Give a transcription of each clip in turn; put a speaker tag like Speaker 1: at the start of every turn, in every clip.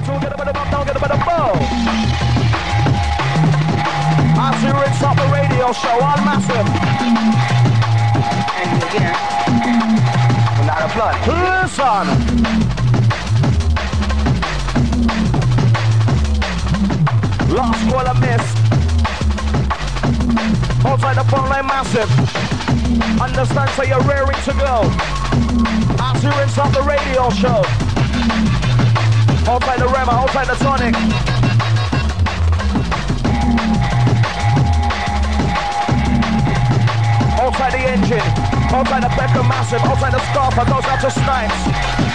Speaker 1: two, get a bit of up, down, get a bit of bow. As we rinse up the radio show, all massive.
Speaker 2: And again, without a blood.
Speaker 1: Listen. Last call I missed. Outside the phone line massive. Understand, so you're raring to go. As we rinse up the radio show. Outside the Rema, outside the Sonic. Outside the engine, outside the Becker Massive, outside the Scarper, goes out to Snipes.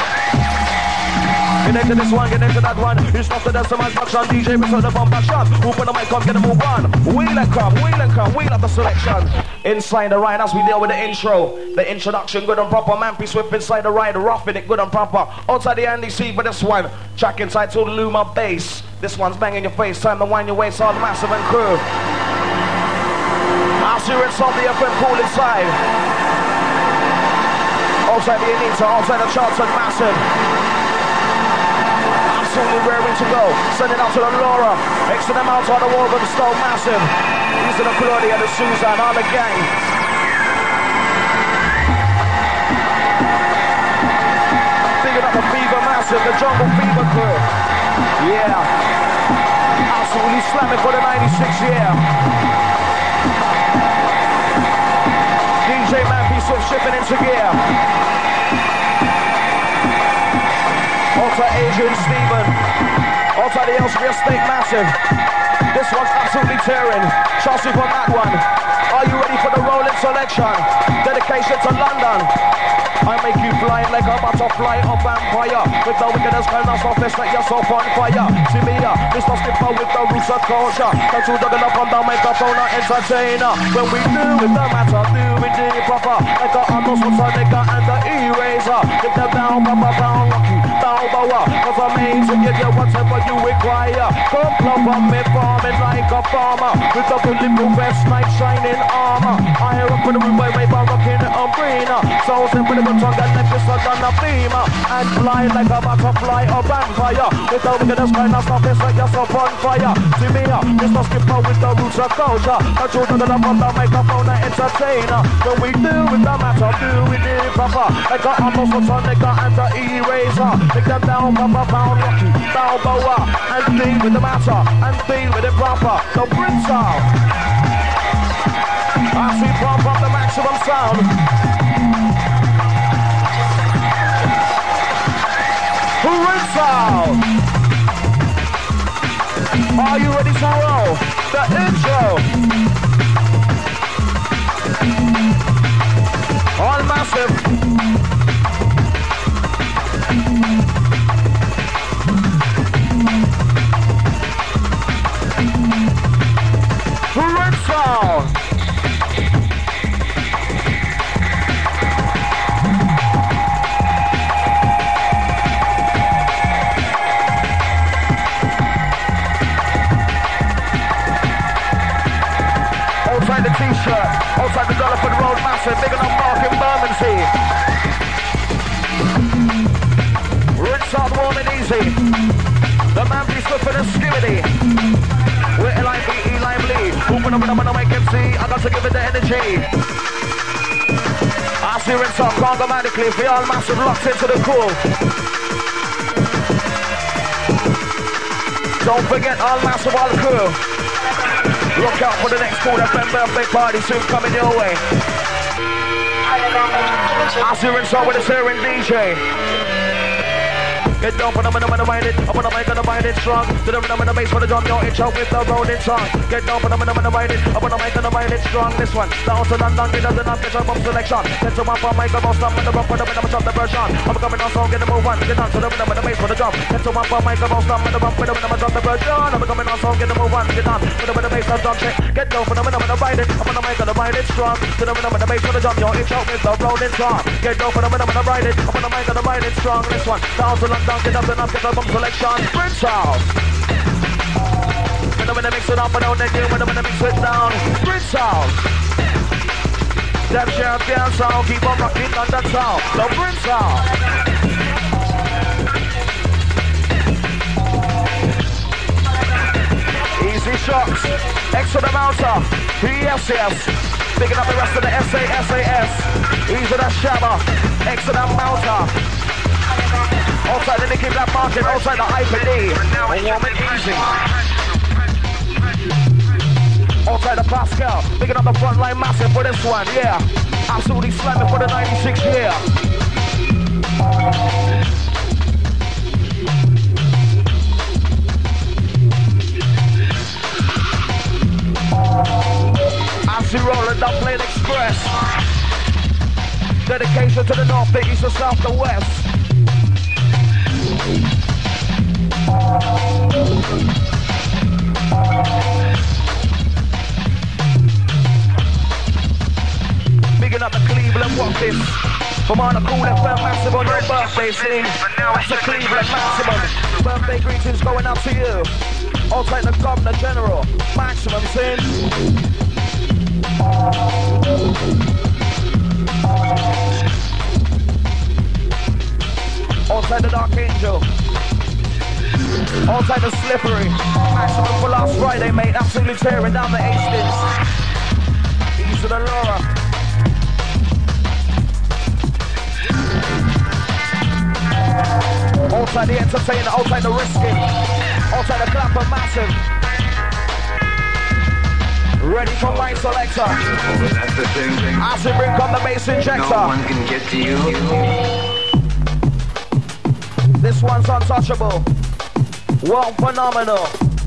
Speaker 1: Get into this one, get into that one. It's not the dance of my function. DJ, we turn the bumper shot. Open the mic, come get a move on. Wheel and come, wheel up the selection. Inside the ride as we deal with the intro. The introduction, good and proper. Man, be swift inside the ride, roughing it, good and proper. Outside the Andy C for this one. Track inside to the Luma bass. This one's banging your face, time to wind your waist, all massive and crew. As you rinse off the FM pool inside. Outside the Anita, outside the Charlton massive. Absolutely raring to go. Send it out to the Laura. Extra them out on the wall with the Stoke massive. These are the Claudia, the Susan, all the gang. Bigging up the Fever massive, the Jungle Fever crew. Yeah. Absolutely slamming for the 96 year. DJ Man, be swift shipping into gear. Outside Adrian Stephen. Outside the Elsevere State massive. This one's absolutely tearing. Trust me on that one. Are you ready for the rolling selection? Dedication to London. I make you fly like a butterfly or vampire. With the wickedness kind of surface like you're so on fire. See me here, Mr. Skipper with the roots of culture. Don't you dug up on the microphone or entertainer. When we do it, the matter, do it proper. Like a Arnold Schwarzenegger and the eraser. Get them down, papa, down, rocky, down, bower. Cause I'm made to give you whatever you require. Come plump up me farming like a farmer. With the bulletproof vest, night shining armor. I rock with the room by rocking the umbrella. So simple the tongue and let this one on a beamer. And fly like a butterfly or vampire. With the wickedness kind of stuff, it's like you're so on fire. See me here, Mr. Skipper with the roots of culture. Don't you dug up on the microphone and entertainer. When we do it, the matter, do it proper. Like a Arnold Schwarzenegger and the eraser. Take them down, papa, pound, rocky, down, bower. And deal with the matter, and deal with it proper. The Prince out. As we pump up the maximum sound. Rinse out. Are you ready to roll? The intro. All massive. Rinse out. Outside the t-shirt, outside the Dollarford Road massive, big enough Mark in Bermondsey. Rinse out warm and easy. The man be swift and skivity. We're Eli B, Eli Lee. Open up and make him see. I got to give it the energy. I see rinse out programmatically. We all massive locked into the cool. Don't forget all massive all crew. Look out for the next Cool FM birthday party soon coming your way. I see rinse out with a steering DJ. Get down for the minimum and mind it. Up on the mic and the mind it strong. To the rhythm and the bass for the drum, your intro with the rolling song. Get down for the minimum and the mind it. Up on the mic and the mind it strong. This one, down to London, it doesn't have get your bump selection. Get to my phone, mic, I'm stop with the bump for the minimum of the version. I'm coming on song, get the move on. Get down to the rhythm and the bass for the drum. Get to my phone, mic, I'm stop with the bump for the minimum of the version. I'm coming on song, get the move on. Get down to the bass for the drum check. Get down for the minimum and the mind it. Up on the mic and the mind it strong. To the rhythm and the bass for the drum, your intro with the rolling song. Get down for the minimum and the mind it. Up on the mic and the mind it strong. This one, down to London, get up and up, get bump selection, Prince out. When I mix it up and down, then you when I mix it down, Prince out. That champion sound, keep on rocking on that sound, the Prince out. to the mountain. Yes, yes. Picking up the rest of the SAS. Easy the Shabba. X to the mountain. Outside the Nicky Black Market. Outside the Hyper D. Warm and easy. Outside the Pascal. Picking up the front line massive for this one. Yeah. Absolutely slamming for the 96 year. As we roll the Dublin Express. Dedication to the north, the east, the south, the west. Bigging up the Cleveland Walkers. From on the cool FM massive on your birthday, see? That's the Cleveland maximum. Birthday greetings going out to you. I'll take the Governor General. Maximum, see? Outside the Dark Angel. Outside the Slippery. Maximum for last Friday, mate. Absolutely tearing down the Hastings. East of the Laura. Outside the Entertainer. Outside the Risky. Outside the Clapper Massive. Ready for my selector.
Speaker 3: That's the thing.
Speaker 1: As we bring on the bass injector.
Speaker 3: No one can get to you.
Speaker 1: This one's untouchable. Well, phenomenal.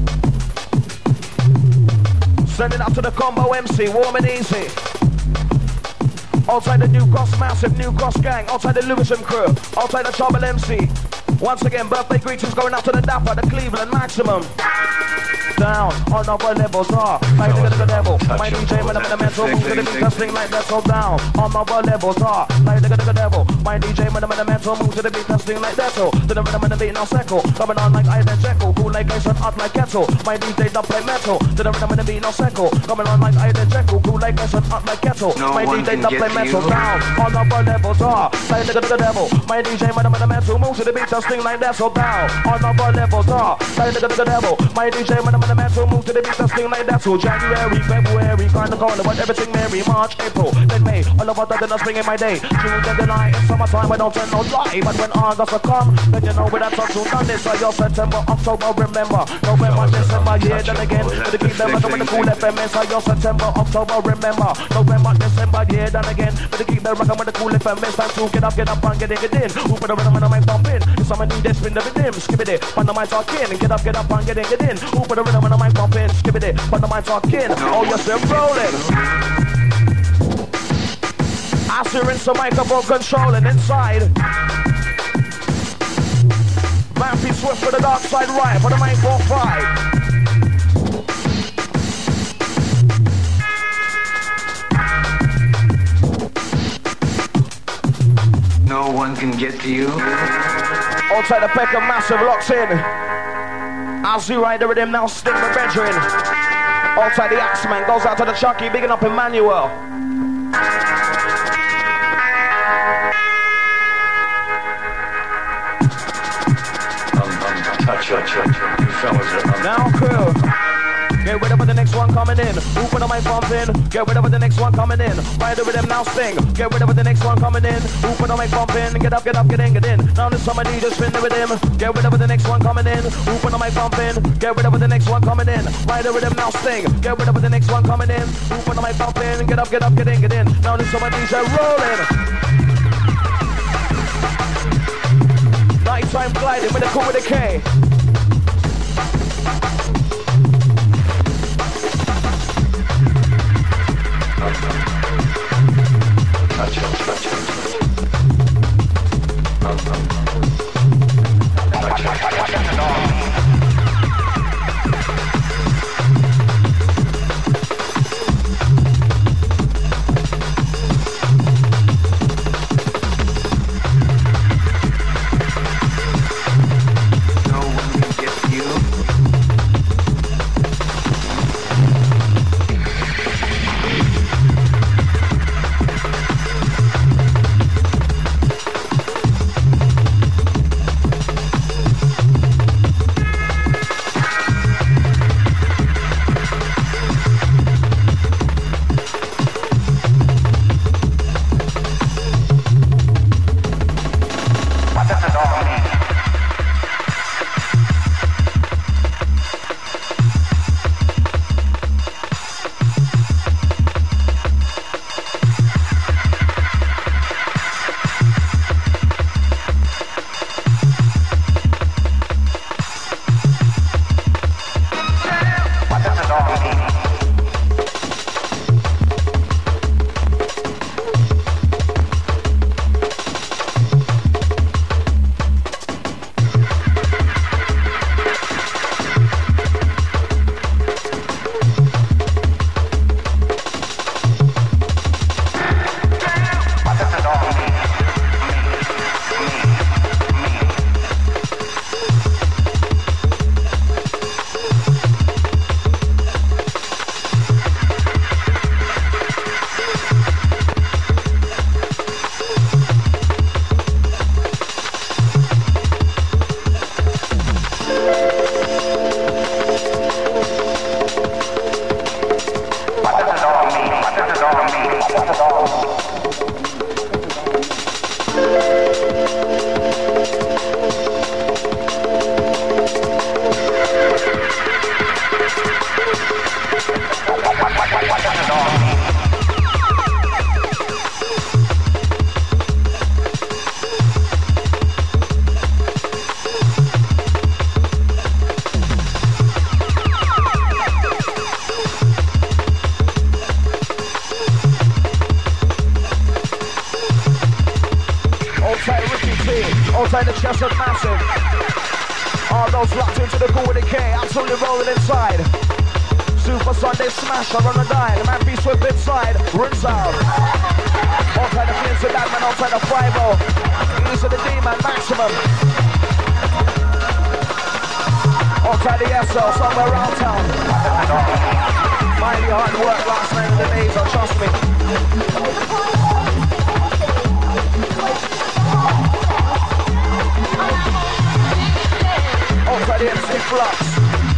Speaker 1: Send it up to the combo MC, warm and easy. Outside the New Cross Massive, New Cross Gang. Outside the Lewisham crew. Outside the Trouble MC. Once again, birthday greetings going up to the Dapper, the Cleveland Maximum. Down on our levels are like the devil. My DJ when I'm in the mental moves gonna be testing like that, so down on our levels are like the devil. My DJ when I'm in the mental moves gonna be testing like that, so to the rhythm and the beat now circle. Coming on like Ivan Jekyll, cool like ice and hot like kettle. My DJ don't play metal, to the rhythm and the beat now circle. Coming on like Ivan Jekyll, cool like ice and hot like kettle. My DJ don't play metal, down on our levels are like the devil. My DJ when I'm in the mental moves gonna be testing like that, so down on our levels are like the devil. My DJ when I'm in the mental move to the beat testing like that, so January, February, kinda corner, but everything Mary, March, April, then May, all of a sudden I'm spring in my day. June, then July, in summertime I don't tell no lie, but when August will come, then you know where that's up to done this. So your September, October, remember, November, December, yeah, then again, to keep them rocking with the cool FM. So your September, October, remember, November, December, yeah, then again, to keep them rocking with the cool FM. It's time to get up and get in. Who put the rhythm and the mic bumping? If someone need this, spin the rhythm, skip it, when the mic talking, get up and get in. Who put the rhythm and the mic bumping? Skip it, when the mic talking, oh yes, they're rolling. I see rinse the microphone controlling inside. Mampy Swift for the dark side right, for the mic 4-5.
Speaker 3: No one can get to you.
Speaker 1: Outside the Peckham Massive locks in. As we ride the rhythm now, stick the bedroom. Outside the Axeman goes out to the Chucky, bigging up Emmanuel.
Speaker 3: You fellas are
Speaker 1: now crew. Get rid of the next one coming in. Who put on my pump in? Get rid of the next one coming in. Ride the rhythm now sing. Get rid of the next one coming in. Who put on my pump in? Get up, get in. Now there's somebody just spin the rhythm. Get rid of the next one coming in. Who put on my pump in? Get rid of the next one coming in. Ride the rhythm now sing. Get rid of the next one coming in. Who put on my pump in? Get up, get in. Now there's somebody just rolling. Nighttime gliding with a cool with a K.
Speaker 3: No one
Speaker 1: Echoes locked into the Cool with the K, absolutely rolling inside. Super Sunday smash, I run a dime. The man be swift inside, rinse out. Outside the Vince, the Batman, outside the 5-0. Easy the D-man, maximum. Outside the SL, somewhere around town. Mighty hard work last night of the days, trust me. Outside the MC Flux.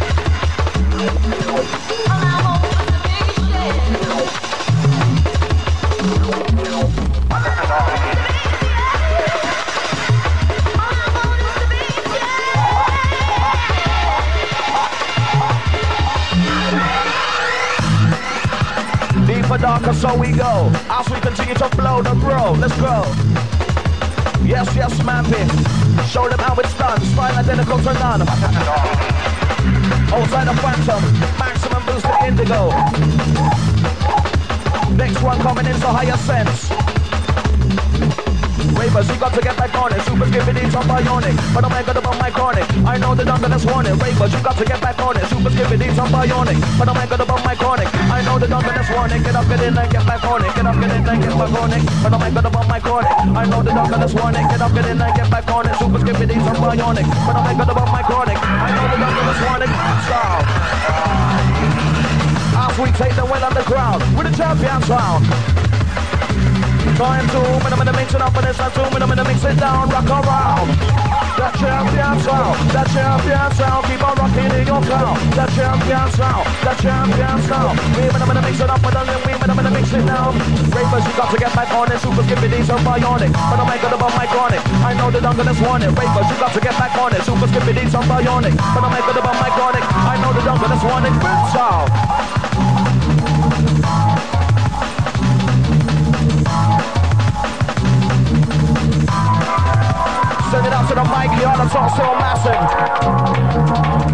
Speaker 1: Deeper, darker, so we go. As we continue to blow the grow, let's grow. Yes, yes, Mampy. Show them how it's done. Style identical to none. Outside the Phantom, maximum boost to the Indigo. Next one coming into Higher Sense. Ravers, you got to get back on it. Super Skippity, some bionic. But I'm gonna about my chronic. I know the doctor that's wanted. Ravers, you got to get back on it. Super Skippity, some bionic. But I'm gonna about my chronic. I know the doctor that's wanted. Get up, get in, and get back on it. Get up, get in, and get back on it. But I'm gonna about my chronic. I know the doctor that's wanted. Get up, get in, and get back on it. Super Skippity, some bionic. But I'm gonna about my chronic. I know the doctor that's wanted. Style. As we take the win underground with the champion sound. Time to when I'm gonna mix it up and it's time to when I'm gonna mix it down, rock around. That champion sound, that champion sound, keep on rocking in your town. That champion sound, that champion sound. We when I'm gonna mix it up and then we when I'm gonna mix it down. Ravers, you got to get back on it, super skippity, some bionic. But I'm good about my chronic. I know that I'm gonna want it. Ravers, you got to get back on it, super skippity, some bionic. But I'm good about my chronic. I know that I'm gonna want it. Good sound. Send it out to the mic, y'all, that's all so massive.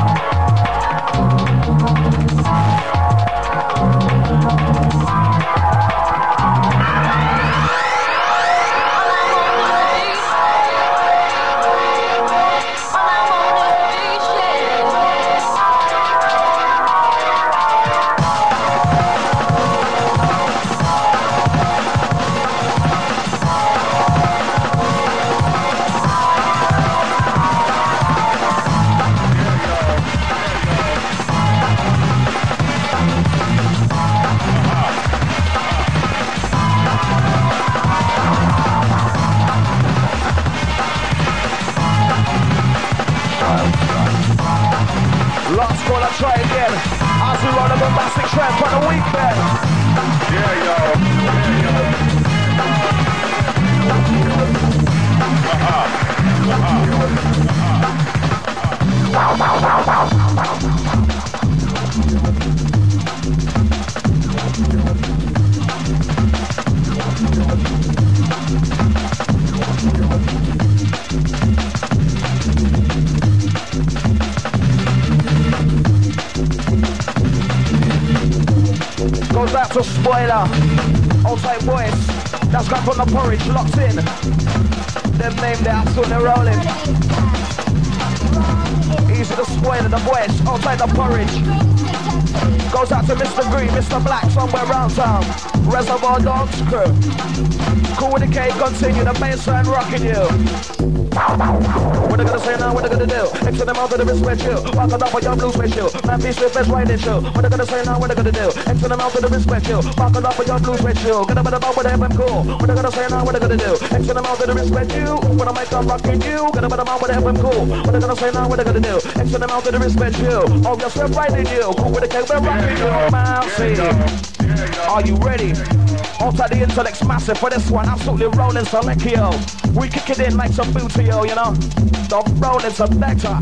Speaker 1: Try again, as we run a bombastic trend for the weekend. Yeah, goes out to Spoiler, outside boys, that's got from the porridge, locked in. Them name they're absolutely rolling. Easy to Spoiler, the boys, outside the porridge. Goes out to Mr. Green, Mr. Black, somewhere around town. Reservoir Dogs crew. Cool with the K, continue, the baseline rocking you. What they gonna say now, what they gonna do? X to them out to the respect you. Walk on top of your blues with you. Man, be swift as right issue. What they gonna say now, what they gonna do? X to them out to the respect you. Walk on top of your blues with you. Get up about what they have cool. What they gonna say now, what they gonna do? X to them out to the respect you. When I make them rocking you. Get up about what they have cool. What they gonna say now, what they gonna do? X to them out to the respect you. Oh, you're swift right in you. Cool with the K, we're rocking you. Man, see. Are you ready? Outside the intellect's massive for this one, absolutely rolling selectio. We kick it in like some bootio, you know. The rolling selector.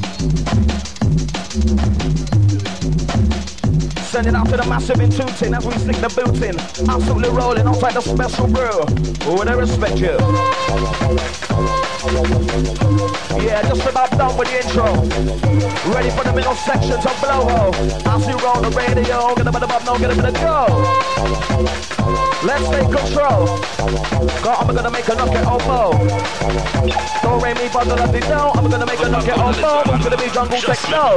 Speaker 1: Send it out to the massive in tooting as we stick the boot in. Absolutely rolling outside the special brew. With I respect you. Yeah, just about done with the intro. Ready for the middle sections of Blowhole. As we roll the radio, get a bit of up, now get a bit of go. Let's take control. Go, I'm gonna make a knock at oboe. Don't rain me, but don't let me know. I'm gonna make a knock at oboe. I'm gonna be jungle techno.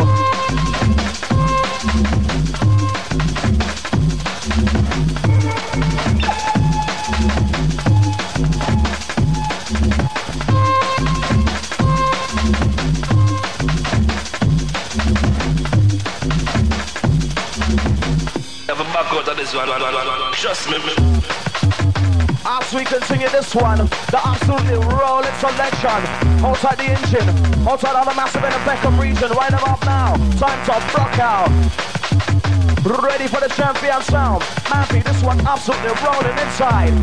Speaker 4: Trust me.
Speaker 1: As we continue this one, the absolutely rolling selection. Outside the engine, outside all the massive in the Beckham region. Right about now, time to rock out. Ready for the champion sound. Mappy, this one absolutely rolling inside.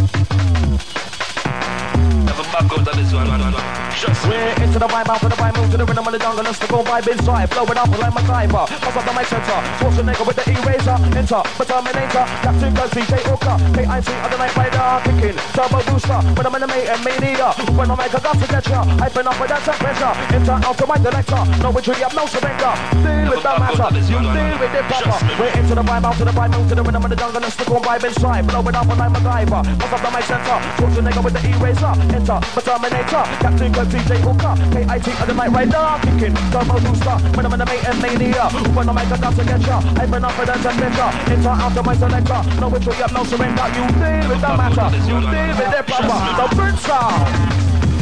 Speaker 1: We're into the vibe, out to the vibe, move to the rhythm of the jungle, let's go vibe inside, blow it up like MacGyver, pass up the mic center, Schwarzenegger with the eraser, enter, the Terminator, Captain Girl, DJ Hooker, KIT, other night rider, kicking, turbo booster, when I'm in the mania, when I'm like I got to get ya, I've been up with that temperature, enter, out to my director, no retreat, you have no surrender, deal with the matter, you deal with it proper, we're into the vibe, out to the vibe, move to the rhythm of the jungle, let's go vibe inside, blow it up like MacGyver, pass up the mic center, Schwarzenegger with the eraser, enter, the Terminator, Captain Girl, DJ Hooker, KIT, other night rider, kicking, turbo booster, when I'm in the mania, when I'm like I got to get ya, I've been up with that temperature, enter, out to my selector, no retreat, you have no surrender, you deal with the matter, you deal with it proper, the bird sound.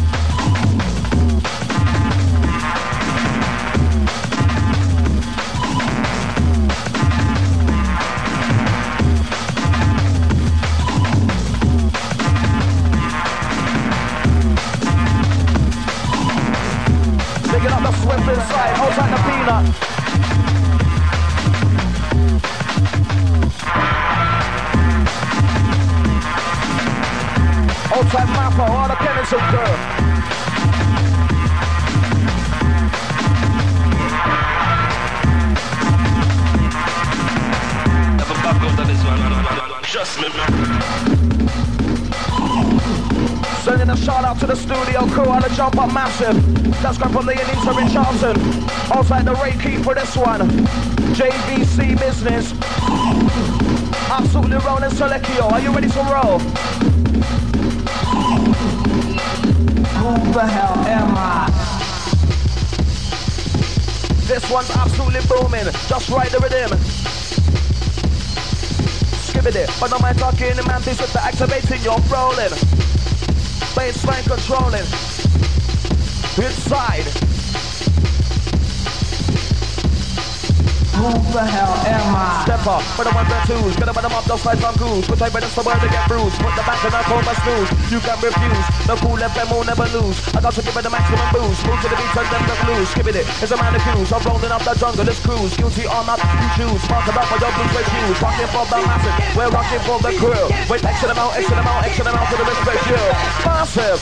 Speaker 1: Digging up the swift inside, outside the peanut. Outside Mappa, all the Kennison crew.
Speaker 4: Never back out of this one. Trust me, man.
Speaker 1: Sending a shout out to the studio crew on the Jump Up Massive. That's come from the Anita in Charlton. Outside the Ray Key for this one. JVC Business. Absolutely rolling Selecchio. Are you ready to roll?
Speaker 5: Who the hell am I?
Speaker 1: This one's absolutely booming. Just ride the rhythm. Skip it. But no mind talking, man. This is the activating. You're rolling. Baseline controlling. Inside.
Speaker 5: Who the hell am I?
Speaker 1: Step up, put them on the twos, get them on them up, those slides on goose. Which I bet it's the word to get bruised. Put the back in our coma snooze. You can refuse. No cool FM will never lose. I got to give it the maximum boost. Move to the beat and then the blues. Skipping it, it's a man accused. I'm rolling up the jungle, it's cruise. Guilty or not, you choose. Spark it up for your blues with shoes. Rocking for the massive, we're rocking for the crew. Wait, X them out, X them out, X them out to the respect you. Massive.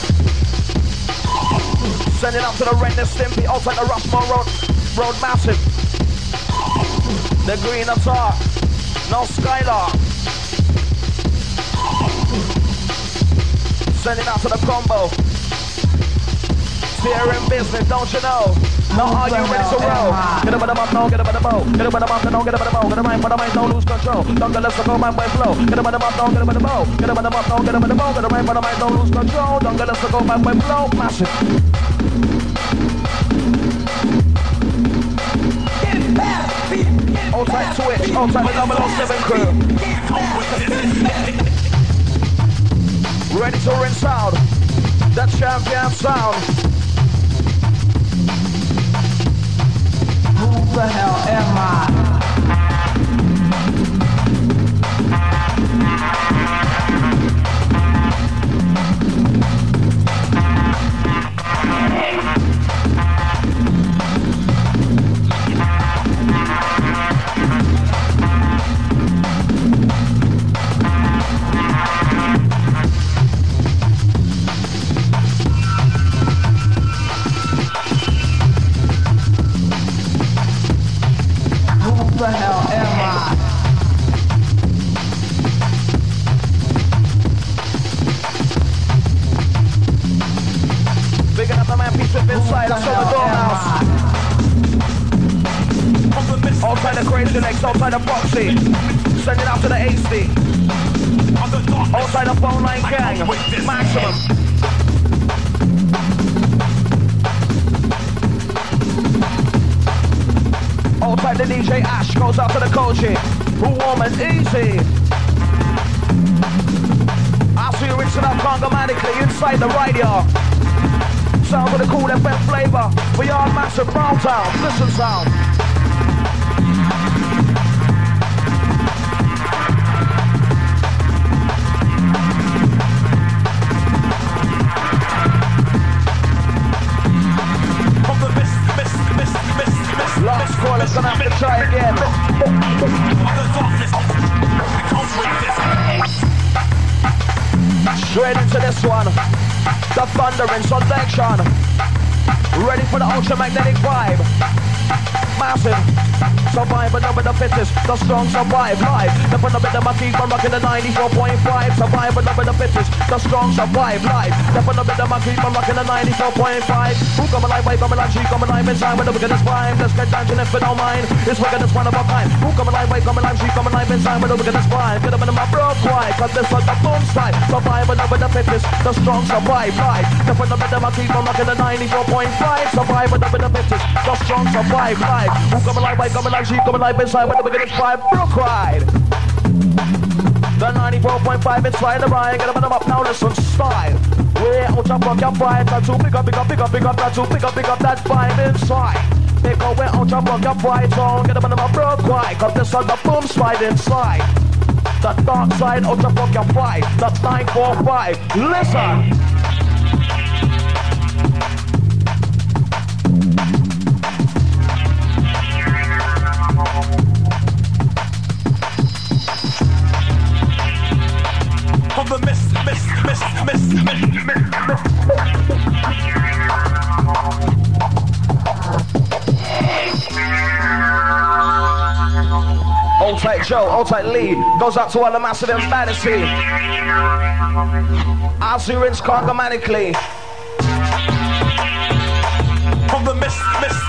Speaker 1: Sending up to the Ren and Stimpy, outside the Rossmore Road Massive. The green attack, no Skylark. Sending out to the combo. Steering business, don't you know? Now are you ready to roll? Get up on the map now, get up on the bow. Get up on the map now, get up on the bow. Get up on the mind, don't lose control. Don't let us go, my way flow. Get up on the map now, get up on the bow. Get up on the map now, get up on the bow. Get up on the mind, don't lose control. Don't let us go, my way flow. Massive. Outside Twitch, outside the 007 crew. Ready to rinse out that champion sound.
Speaker 5: Who the hell am I?
Speaker 1: legs outside the proxy. Send it out to the AC. Outside the phone line gang. Maximum. Outside the DJ Ash goes out to the coaching. Who warm and easy. I see you rinsing up congomatically inside the radio. Sound with a cool FM flavor. We are massive Brown Town. Listen sound. Last call, it's gonna have to try again. Straight into this one. The thundering selection. Ready for the ultramagnetic vibe. Massive. Survive another the fittest. The strong survive live. Never know better my keep on rocking the 94.5. Survive another the fittest. The strong survive live. Never know better my keep on rocking the 94.5. Who come alive, why come alive, she come alive inside with the wickedest vibe. Let's get down to if it don't mind. It's wickedest one of a kind. Who come alive, why come alive, she come alive inside with the wickedest vibe. Get up in my bro quiet, cause this was the boom side. Survive another the fittest. The strong survive live. Never know better my keep on rocking the 94.5. Survive another the fittest. The strong survive live. Who come alive, why come alive, she come alive inside with the wickedest vibe. Brook ride. The 94.5 inside the ride. Get up now, listen style. Way out of rock your vibe. Got to pick up, got to pick up that vibe inside. Pick up way out of rock your vibe zone. Get up in my broke quiet. Cause this on the boom slide inside. The dark side out of rock your vibe. That's 945. Listen.
Speaker 4: From the miss.
Speaker 1: Old tight Joe, old tight Lee, goes out to all the massive and fantasy. Azurins congomanically.
Speaker 4: From the miss.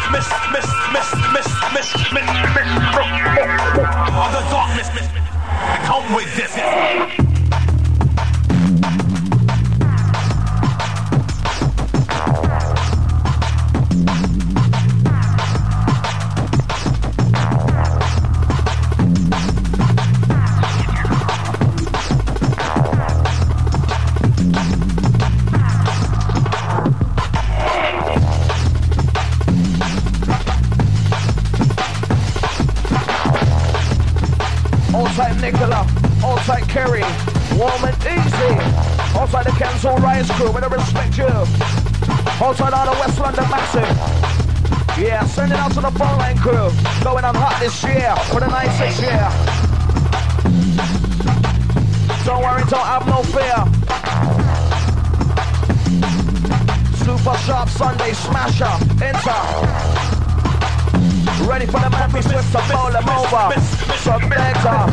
Speaker 4: All the darkness, come with this.
Speaker 1: Nicola, outside Kerry, warm and easy. Outside the Kenzo Rise crew, with a respect you. Outside all the West London massive. Yeah, send it out to the phone line crew. Going on hot this year, for the 96 year. Don't worry, don't have no fear. Super Sharp Sunday Smasher, enter. Ready for the man, we swift to bowl them over. Subjector.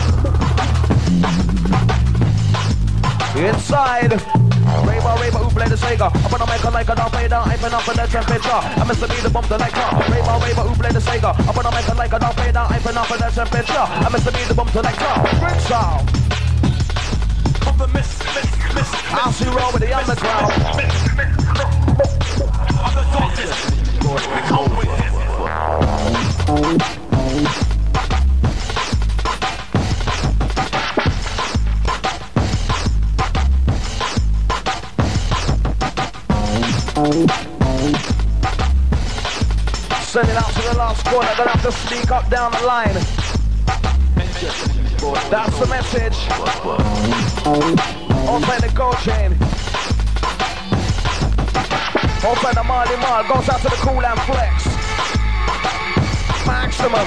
Speaker 1: Inside. Raver, who play the Sega. I'm gonna make a like a don't play down, I'm up for the temperature. I must be the bump the like Raver, who play the Sega. I'm gonna make a like a don't play down, I'm up for the temperature. I must be the bump the like Bring sound.
Speaker 4: From the miss.
Speaker 1: I'll see roll with the underground.
Speaker 4: All the darkness, come with this.
Speaker 1: Send it out to the last corner, gonna have to sneak up down the line. That's the message. Outside the gold chain. Outside the Marley Marl, goes out to the Cool and Flex. Maximum.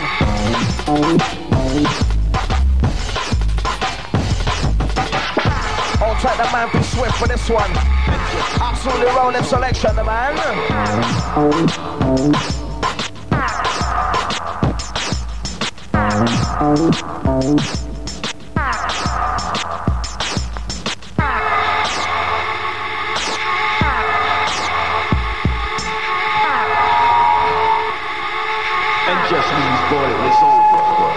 Speaker 1: Outside the man be swift for this one. Absolutely rolling selection, the man.
Speaker 2: And just when you thought it was over,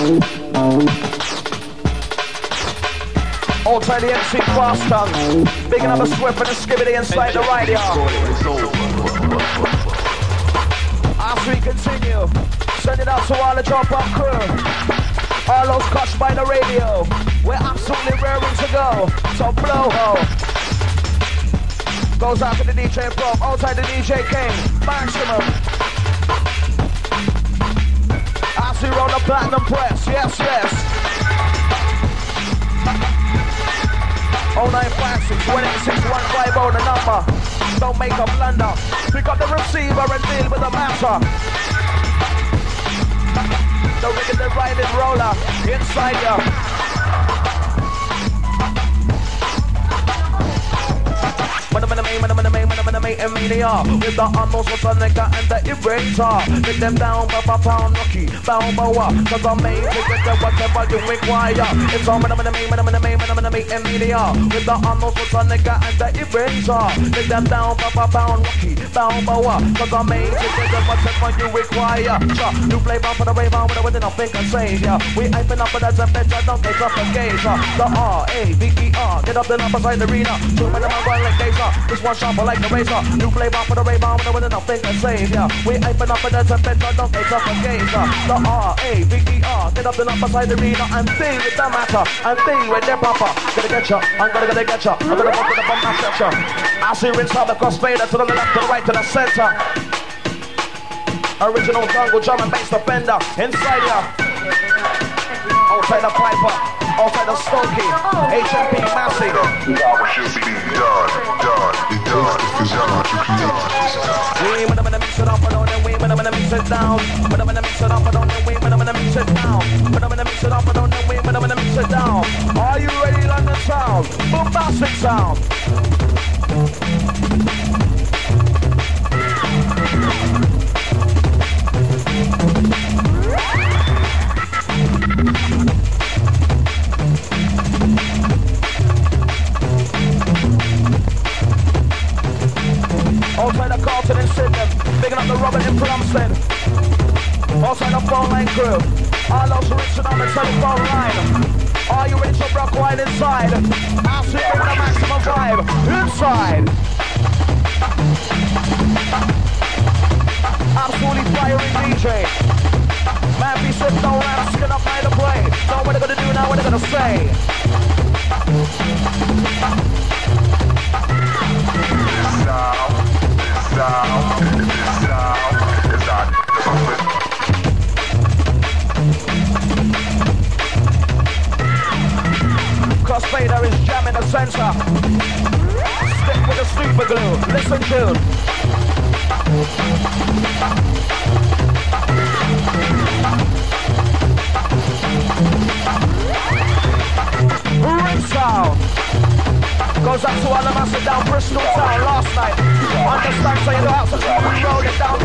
Speaker 1: Outside the MC Fast Tongue. Big up a Swift and a Skibbity inside the radio. As we continue, send it out to all the drop off crew. All those caught by the radio. We're absolutely raring to go. So blow ho. Goes out to the DJ Pro. Outside the DJ King. Maximum. As we roll the platinum press. Yes, yes. 095618615 the number. Don't make a blunder. Pick up the receiver and deal with the matter. Don't make it the riding roller inside you. With the almost what's on the gut and the eraser. Make them down, pound, lucky, bow, cause I'm made to get the whatever you require. It's all with the almost what's on the gut and the eraser. Make them down, pound, lucky, bow, cause I'm made to get the whatever you require. New flavor for the rave with everything I think I say, yeah. We hyping up but as a bitch, I don't take up a gauge. The R-A-V-E-R, get up the number side arena. Two men I'm going like Gazer. This one sharper like the razor. New flavor for the rave with everything I think I say, yeah. We hyping up but as a bitch, I don't take up a gauge. The R-A-V-E-R, get up the number side arena and deal with the matter. And deal with the proper. Gonna get ya, I'm gonna get ya. I'm gonna put it up on my section. I see rinse out the crossfader to the left, to the right, to the center. Original jungle drum and bass defender inside ya. Outside the Piper, outside the Stokey, HMP Massey.
Speaker 6: What should be done.
Speaker 1: We when I'm gonna mix it up and on the way, when I'm gonna mix it down. When I'm gonna mix it up and on the way, when I'm gonna mix it down. When I'm gonna mix it up and on the way, when I'm gonna mix it down. Are you ready, London sound? Bombastic sound. Outside the Carlton in Sydney, picking up the Robert in Plumstead. Outside the phone line crew, all those reaching on the telephone line. Are you ready to rock wide inside? Absolutely the maximum vibe inside. Absolutely firing DJ. Man, be sitting down and skin up by the play. So what they're gonna do now, what they're gonna say. Crossfader is jamming the center. Stick with the super glue. Listen to. Ring sound. Goes up to all the massive down Bristol Town last night. Understand, so you know how to roll it down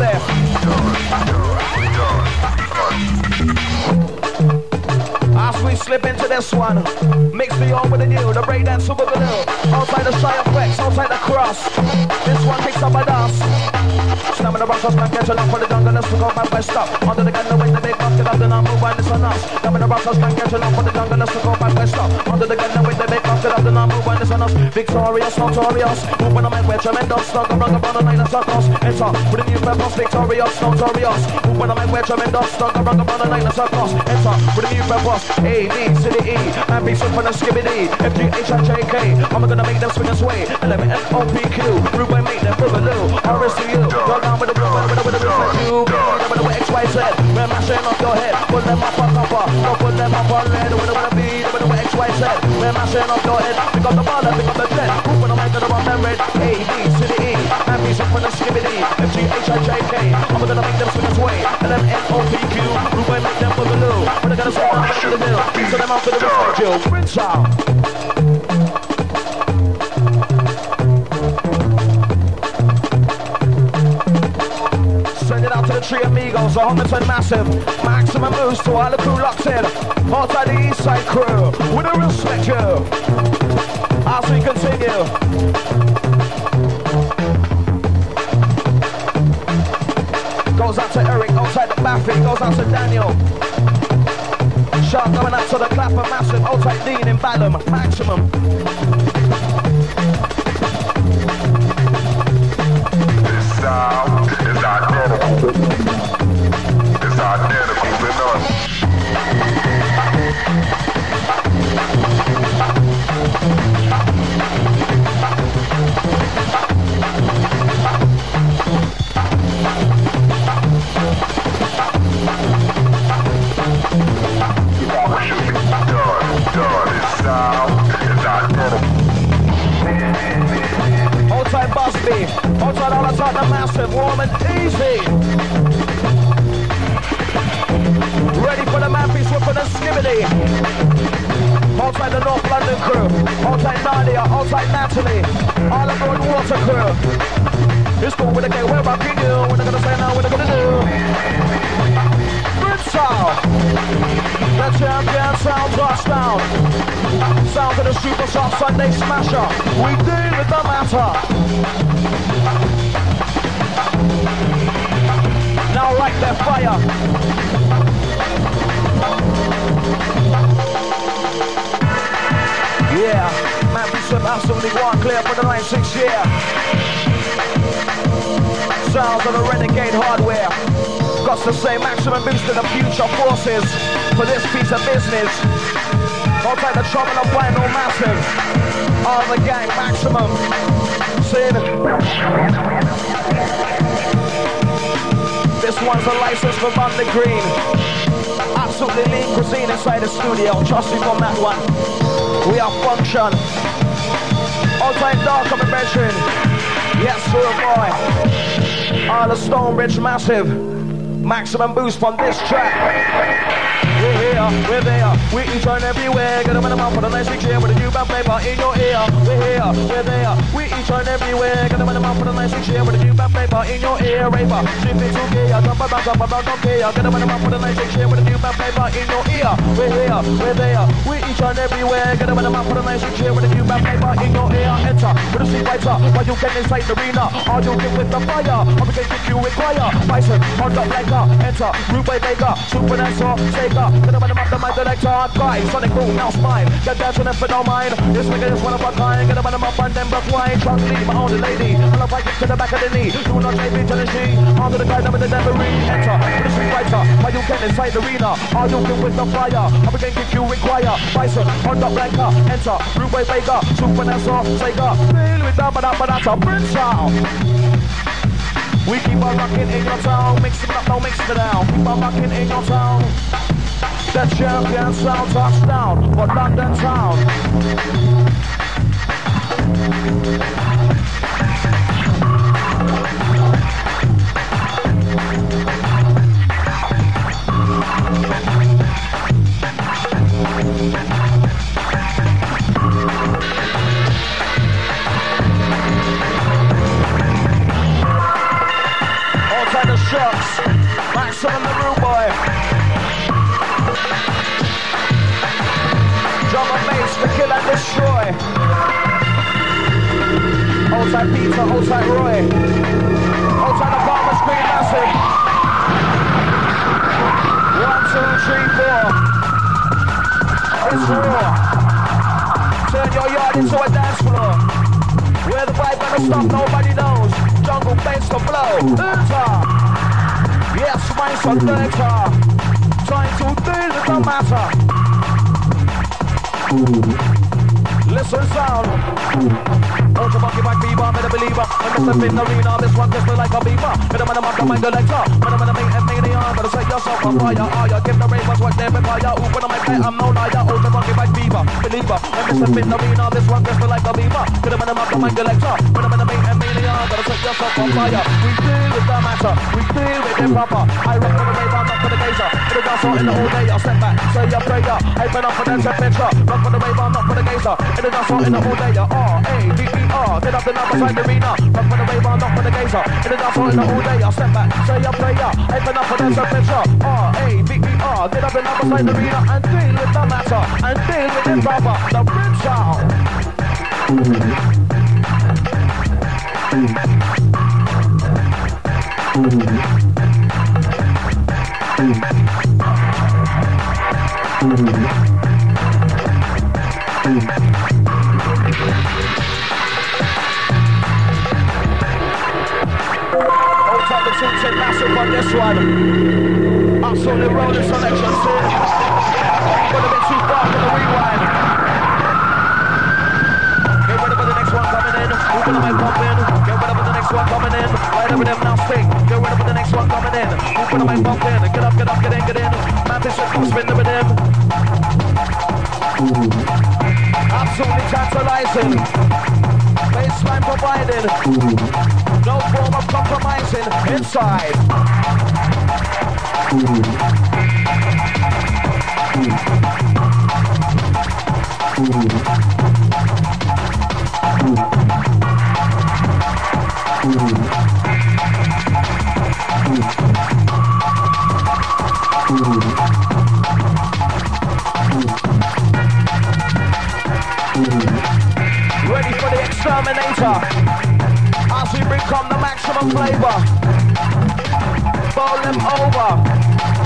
Speaker 1: there. As we slip into this one, mix the old with the new, the breakdance super glue. Outside the Shy of Flex, outside the cross. This one kicks up a dust. Slamming the Broncos, man, catch a lump for the jungle, let's go back by stop. Under the gun, the way the big bucket up, then I'll move on, this on us. Slamming the Broncos, man, catch a lump for the jungle, let's go back by stop. Under the gun, the way the big bucket up, then I'll move on, this on us. Victorious, notorious, moving on my way, tremendous. Snug and rock the night and circles. Enter with a new purpose, victorious, notorious. Moving on my way, tremendous. Snug and rock the night and circles. Enter with a new purpose, A, D, C, D, E. And be super and Skibbity, F, G, H, I, J, K. I'm gonna make them swing and sway. Element, F, O, P, Q. Ruben, make them boogaloo. R-S-U, go down with the blue, with the blue, with the X, Y, Z. We're mashing off your head. Put them up on copper. Go put them up on lead. With the beat, with the X, Y, Z. We're mashing off your head. Pick up the ball and pick up the jet. Moving on my good about them red. A, B, C, D, E. And be super and Skibbity, F, G, H, I, J, K. I'm gonna make them swing and sway. Element, F, O, P, Q. Ruben, make them boogaloo. We're gonna say I'm gonna do the deal. So them out for the respect, rinse out. Send it out to the Three Amigos, the Homerton Massive. Maximum boost to all the crew locked in. Outside the East Side crew, with a respect you. As we continue. Goes out to Eric, outside the Baffy, goes out to Daniel. to the Clapper Massive, outside Dean in Balham, Maximum.
Speaker 6: This sound is identical. It's identical to none. What should be done. This sound is identical.
Speaker 1: Outside Busby, outside all outside the Massive, warm and easy. Ready for the Mappies, whipping and skibbity. Outside the North London crew, outside Nadia, outside Natalie, all aboard Water crew. It's cool with the game, we're rocking you. We're not gonna say now, what they're gonna do. Good sound. The champion sound touchdown. Sound to the Super Soft Sunday Smasher. We deal with the matter. Now light their fire. Yeah, man, we should absolutely go on clear for the 9-6 year. Sounds of the Renegade hardware. Got to say maximum boost to the future forces for this piece of business. Outside the trouble of Vinyl Massive. All the gang maximum. Sin. This one's a license for Bundy Green. Absolutely lean cuisine inside the studio. Trust me from that one. We are function. Outside dark on the bedroom. Yes, sir, boy. All the Stonebridge Massive. Maximum boost from this track. We're here, we're there, we each and everywhere. Get them in the mouth for the nice chair with a new band paper in your ear. We're here, we're there, we each and everywhere. Get them in the mouth for the nice chair with a new band paper in your ear. Raver, shift it to gear, jump around, don't care. Get them in the mouth for the nice chair with a new band paper in your ear. We're here, we're there, we each and everywhere. Get them in the mouth for the nice chair with a new band paper in your ear. Enter with a street fighter, while you get inside the arena. Are you get with the fire? Or we can kick you require. Bison, on the blanker, enter, Ruby Baker, Super Dancer, Taker. Get them in the mouth, the selector, guy, Sonic Boom, now spine. Get down to them for no mind. This nigga is one of a kind. Get them in the mouth and then back wine. Trust me, my only lady. I love like it to the back of the knee. Do not take me to the G. Onto the guy, number the delivery. Enter, with the street fighter. Why you get inside the arena? Are you good with the fire? Or we can kick you require. Bison, on the blanker, enter, Ruby Baker, Super Dancer, Taker. Feel with that, but that's a Prince sound. We keep on rocking in your town, mixing it up, no mixing it down. Keep on rocking in your town. The champion sound touchdown for London town. All kind of shots, maximum the room boy. Drum and bass to kill and destroy. Outside Peter, outside Roy. Outside the Farmer's Green Massive. 1, 2, 3, 4. It's raw. Turn your yard into a dance floor. Where the vibe gonna stop, nobody knows. Jungle bass to blow. Enter. Yes, mine's on data. Trying to deal with the matter. Listen sound. Don't you monkey back beaver, better believer. I must have been the arena, this one just like a beaver. Better man, I'm the mind collector. Better man, make and mania. Better set yourself on fire. Are you give the ravers what they require? Who when I make that, I'm no liar. Oh, the monkey back beaver, believer. I must have been the arena, this one just like a beaver. Better man, I'm the mind collector. Better man, make and mania. Better set yourself on fire. We deal with the matter, we deal with it proper. I rock for the rave, I'm not for the gazer. For the dance in the whole day, I'll step back, say your prayer. I been up for that temperature. Rock for the rave, I'm not for the gazer. In the dance in the whole day, R-A-D-E-R. Get up the number side arena. Rock for the rave, I'm not for the gazer. In the dance in the whole day, I'll step back, say your prayer. I been up for that temperature. R-A-D-E-R. Get up the number side arena and deal with the matter and deal with it proper. The Prince sound. Massive on this one. Absolutely rolling selection, see? Got a bit too far for the rewind. Get ready for the next one coming in. Moving the mic bumping. Get ready for the next one coming in. Right over them now, stick. Get ready for the next one coming in. Moving the mic bumping. Get up, get up, get in, get in. Man, this is spin the rhythm. Absolutely tantalizing. Baseline provided. No form of compromising inside. Ready for the exterminator. As we bring on the maximum flavor. Bowl them over.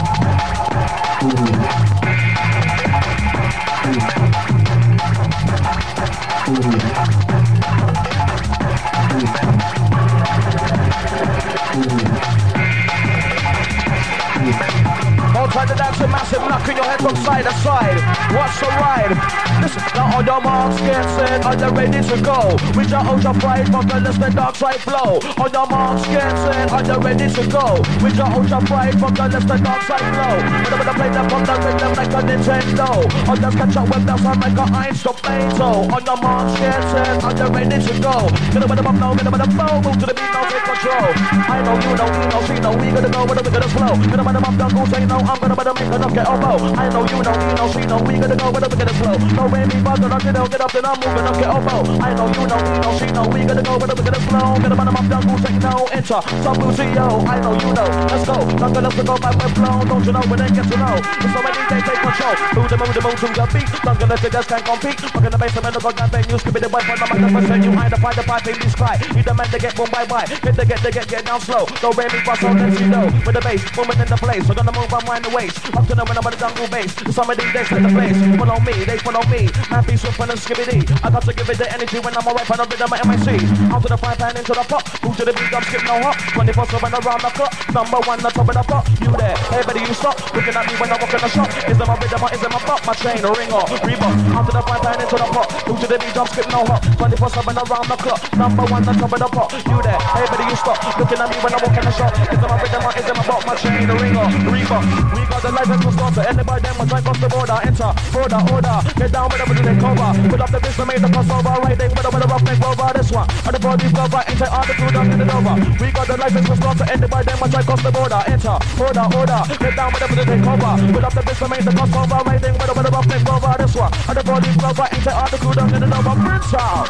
Speaker 1: Outside the dance, a massive knocking your head from side to side. What's the ride? Listen, now on your marks, get set, are you ready to go? With your ultra pride, buckle, let's the dark side flow. On your marks, get set, are you ready to go? With your ultra pride, buckle, let's the dark side flow. When I play them from the rhythm like a Nintendo. Or just catch up with them sound like a Einstein Plato. On your marks, get set, are you ready to go? Get up with the bump now, get up with the flow. Move to the beat now, take control. I know, you know, we know, she know, we gonna go with the wicked flow. Get up with the bump now, go say no, I'm gonna make a knock it elbow. I know, you know, we know, she know, we gonna go with the wicked flow. No way, me bugger, I get up, then I'm moving up, get elbow. I know, you know, we know, she know, we gonna go with the wicked flow. Get up with the bump now, go say no, enter, some yo. I know, you know, let's go. Not gonna go back with flow, don't you know, when they get to know. So many days take control. Move the moon to the beat. Not gonna let you just can't compete. I'm gonna base them in the bug and bang. You skip it, the white one, I'm gonna send you high the pipe in this sky. You the man to get boom, bye bye. Get down slow. Don't rain me, bust on them, know. With the bass, moving in the place. We're gonna move on wind the waist. Up to the when I'm on the jungle bass. Some of these days set the place. Follow me, they follow me. Man, be swift and skibby. I got to give it the energy when I'm alright for the rhythm of MIC. Out to the fire pan into the pot. Move to the beat, I'm skip no hop. 24/7 around the clock. Number one, the top of the pot. You there, everybody you stop. Looking at me when I walk in the shop. Is it my rhythm or is it my pop? My chain, ring or Reebok. Out to the fire pan into the pot. Move to the beat, I'm skip no hop. 24/7 around the clock. Number one, the top of the pot. You there, everybody you stop. Looking at me when I walk in the shop. Is it my rhythm or is it my pop? My chain, ring or Reebok. We got the license for sponsor. Anybody them will drive across the border. Enter, order. Get down with them to the cover. Put up the bitch to make the crossover. Riding with a rough neck rover. This one. And the body cover. Enter all the crew down in the over. We got the license for sponsor. Anybody them will drive across the border. Enter, order. Get down with them to the cover. Put up the bitch to make the crossover. Riding with a rough neck rover. This one. And the body cover. Enter all the crew down in the over. Prince out.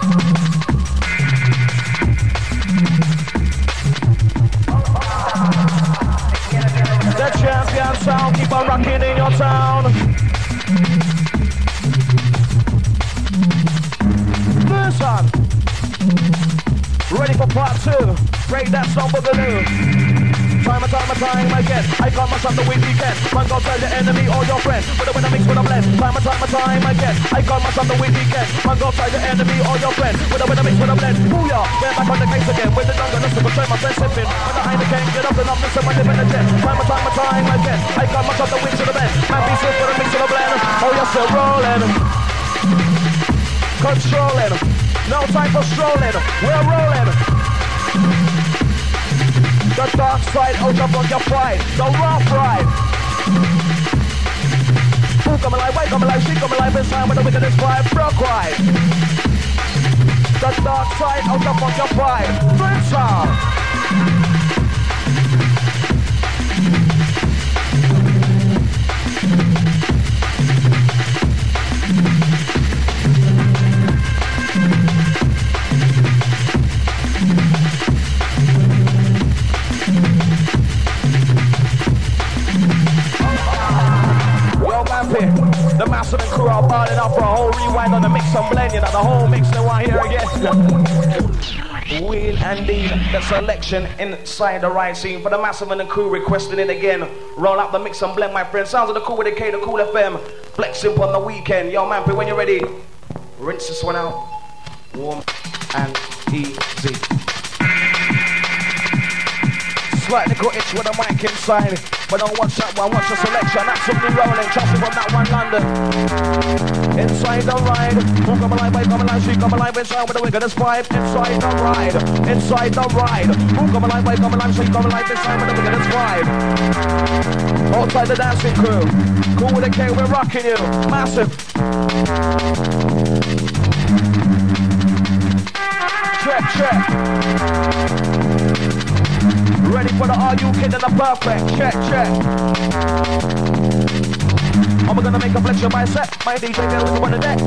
Speaker 1: The champion sound, keep on rocking in your town. Listen, ready for part 2. Break that song boogaloo. Time again. I call myself the weekend. Man, go tell the enemy or your friend. When I mix with a blend. Time again. I call myself the weekend. Man, go tell the enemy or your friend. When I mix with a blend. Booyah, get back on the case again. With the jungle, let's portray my friend sipping. When the Heineken, get up and up, listen, I live in the jet. Time again. I call myself the wings to the bend. Man, be swift with a mix with a blend. Oh, you're still rolling. Controlling. No time for strolling. We're rolling. The dark side out of on your pride. The rough ride. Who come alive, why come alive, she come alive inside with the wickedest vibe, broke ride. The dark side out of on your pride. Prince out. The massive and crew are balling up for a whole rewind on the mix and blend, you know, the whole mix they want here again. Wheel and deed, the selection inside the right scene. For the massive and the crew requesting it again. Roll out the mix and blend, my friend. Sounds of the cool with the K, the cool FM. Flexing on the weekend. Yo, man, when you're ready, rinse this one out. Warm and easy. Slightly got itch with the mic inside. But don't watch that one, watch the selection. Absolutely rolling, traffic from that one, London. Inside the ride. Who come alive, wait, come alive, she come alive inside with the wickedest vibe. Inside the ride, inside the ride. Who come alive, wait, come alive, she come alive inside with the wickedest vibe. Outside the dancing crew. Cool with the K, we're rocking you. Massive. Check. Ready for the Are You Kidding the Perfect? Check. I'm gonna make a flex of my set. My DJ girl is on the deck.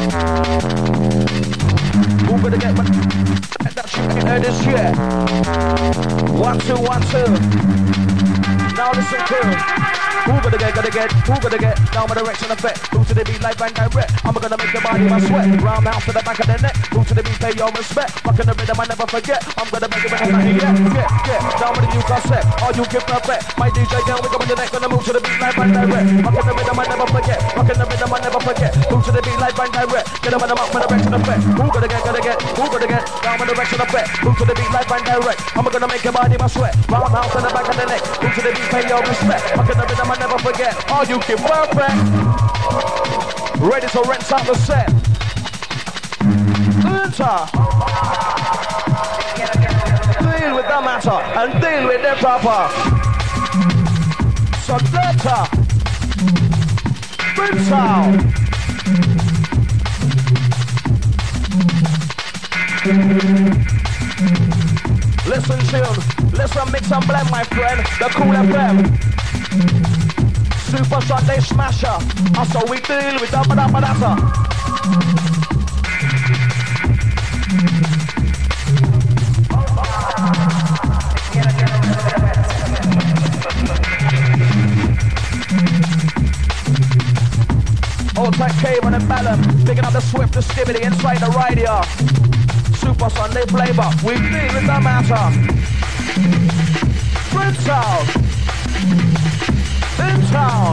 Speaker 1: Who gonna get that shit ain't heard this yet? 1, 2, 1, 2. Now listen to who gonna get down with direction effect. Who to the beat like bang direct. I'm gonna make the body my sweat. Round out to the back of the neck. Who to the beat pay your respect. Rockin' the rhythm I never forget. I'm gonna make it when I'm get. Down with the new concept. All you give perfect. My DJ girl, we come in the neck. Gonna move to the beat like bang direct. Rockin' the rhythm I never forget. Rockin' the rhythm I never forget. Who to the beat like bang direct. Get them up with direction effect. Who gonna get? Who gonna get down with direction effect. Who to the beat like bang direct. I'm gonna make your body my sweat. Round out to the back of the neck. Who to the beat pay your respect. Rockin' the rhythm I never forget. All you give perfect. Ready to rinse out the set. Enter. Deal with the matter and deal with the proper. So data. Rinse out. Listen tune. Listen mix and blend, my friend. The Cool FM. Super Sunday Smasher. Also we deal with the badata. Old type Cayman and Ballum. Picking up the Swift, the Skibidi inside the radio. Super Sunday flavor. We deal with the matter. Rinse out. In town.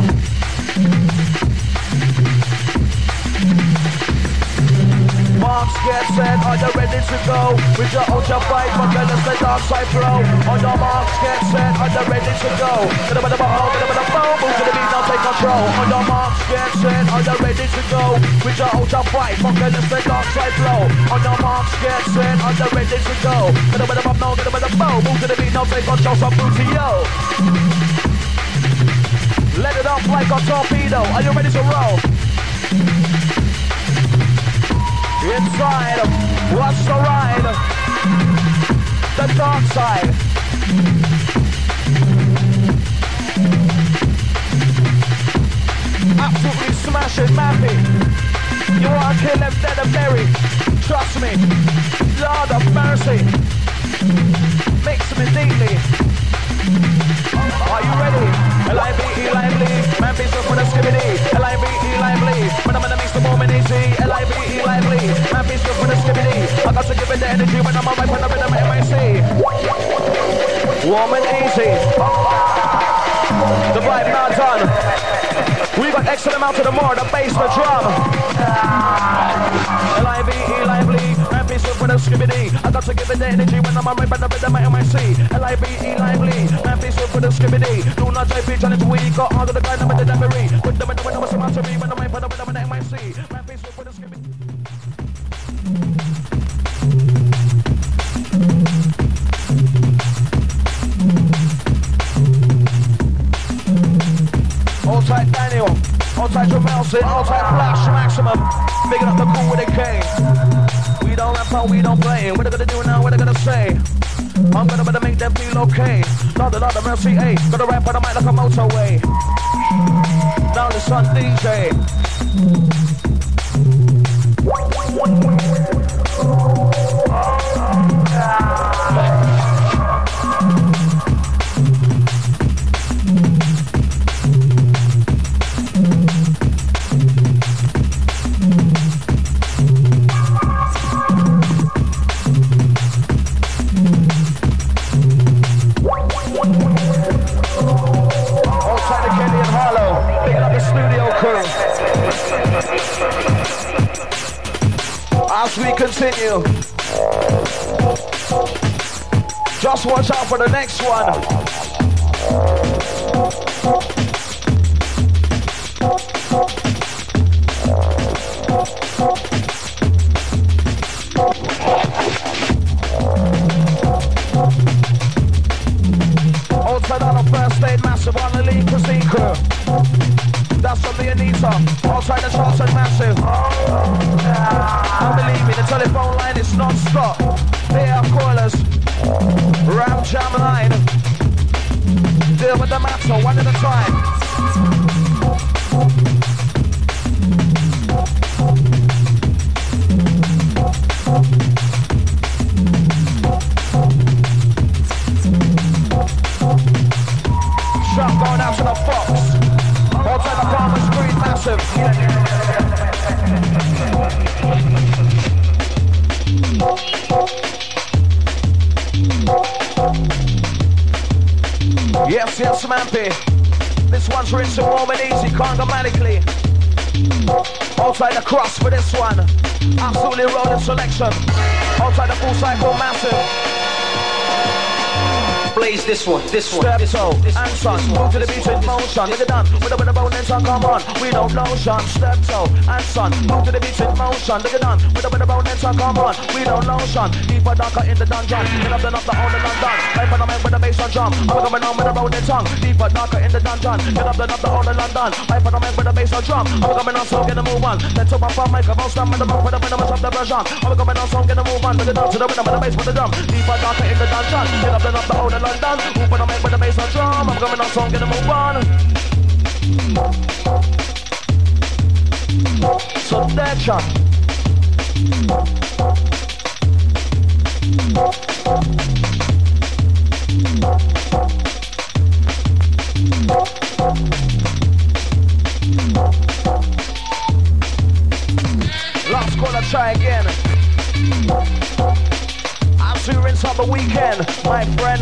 Speaker 1: Marks get set, are you ready to go? With your ultra fight, but then it's the dark side flow. On your marks get set, are you ready to go? Get a bit of a hole, get a bit of a boom, move to the beat, now take control. On your marks get set, are you ready to go? With your ultra fight, but then it's the dark side flow. On your marks get set, are you ready to go? Get a bit of a no, get a bit of a boom, move to the beat, now take control. Some booty yo. Let it off like a torpedo. Are you ready to roll? Inside, what's the ride? The dark side. Absolutely smashing, mapping. You want to kill them dead and buried. Trust me. Lord of mercy. Mix them deeply. Are you ready? L-I-B-E lively, man be so for the skibidi. L-I-B-E lively, when I'm gonna mix the moment easy. L-I-B-E lively, man be so for the skibidi. I got to give it the energy when I'm alright, when I'm in the MIC. Warm and easy. The vibe now done. We got excellent amount to the more, the bass, the drum. L-I-B-E lively, man be so for the skibidi. I got to give it the energy when I'm alright, when I'm in the MIC. L-I-B-E lively, man be so for the skibidi. Do not JP challenge, we got all of the guys, I'm in the delivery. Put them in the window, what's about to be, when I'm in the MIC. Man be so for the skibidi. All tight Daniel, all tight Jamelson, all tight Flash Maximum. Bigging up the Cool with a K. We don't rap and we don't play. What they gonna do now, what they gonna say? I'm gonna make them feel okay. Lord of mercy, ayy. Gonna rap on the mic like a motorway. Now the sun DJ. tune. As we continue, just watch out for the next one. Outside on the first aid massive on the lead cuisine crew. That's from the Anita. Outside the Charlton massive. And believe me, the telephone line is non-stop. They are callers. Ram jam line. Deal with the matter one at a time. Shot going out to the Fox. Outside the Farmer's Green massive. Yes, yes, Mampy. This one's rinse and warm and easy, congomatically. Outside the cross for this one. Absolutely rolling selection. Outside the full cycle massive.
Speaker 2: Blaze this one.
Speaker 1: Step toe, and son, move to the beat in motion. Look it done, with the bone and son, come on. We don't lotion. Step toe, and son, move to the beat in motion. Look it done, with the bone and son, come on. We don't lotion. Deeper, darker in the dungeon. Get up, the only London. Life on the man with the bass on drum. I'm coming on with the bone and tongue. Deeper, darker in the dungeon. Get up, the only London. Life on the man with the bass on drum. I'm coming on, so get a move on. Let's up my phone, make a phone, stand with the mouth, with the venomous of the version. I'm coming on, so get a move on. Look it down to the rhythm with the bass with the drum. Deeper, darker in the dungeon. Get up, the only London. Open up with the bass on drum. I'm coming on, so I'm gonna move on. So that shot. Last call, try again. As we rinse up the weekend, my friend.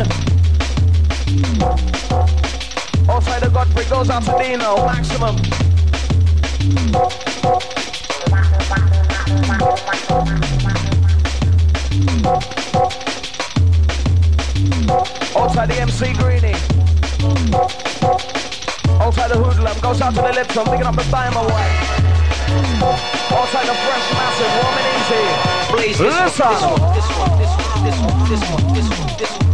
Speaker 1: Outside the Godfrey goes out to Dino, maximum. Outside the MC Greenie. Outside the Hoodlum goes out to the Lipton, picking up the time away. Outside the Fresh Massive, warm and easy.
Speaker 2: Blaze this one.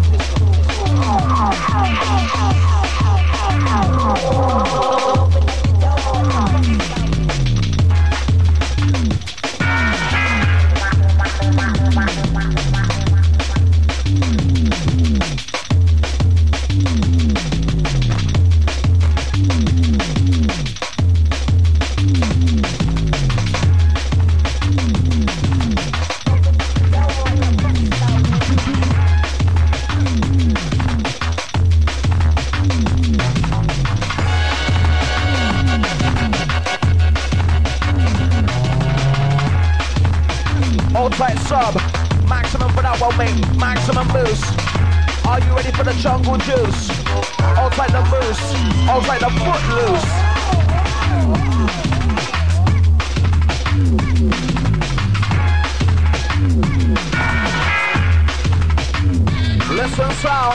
Speaker 1: Sub, maximum for that one, mate. Maximum boost. Are you ready for the jungle juice? Outside the moose, outside the footloose. Listen sound.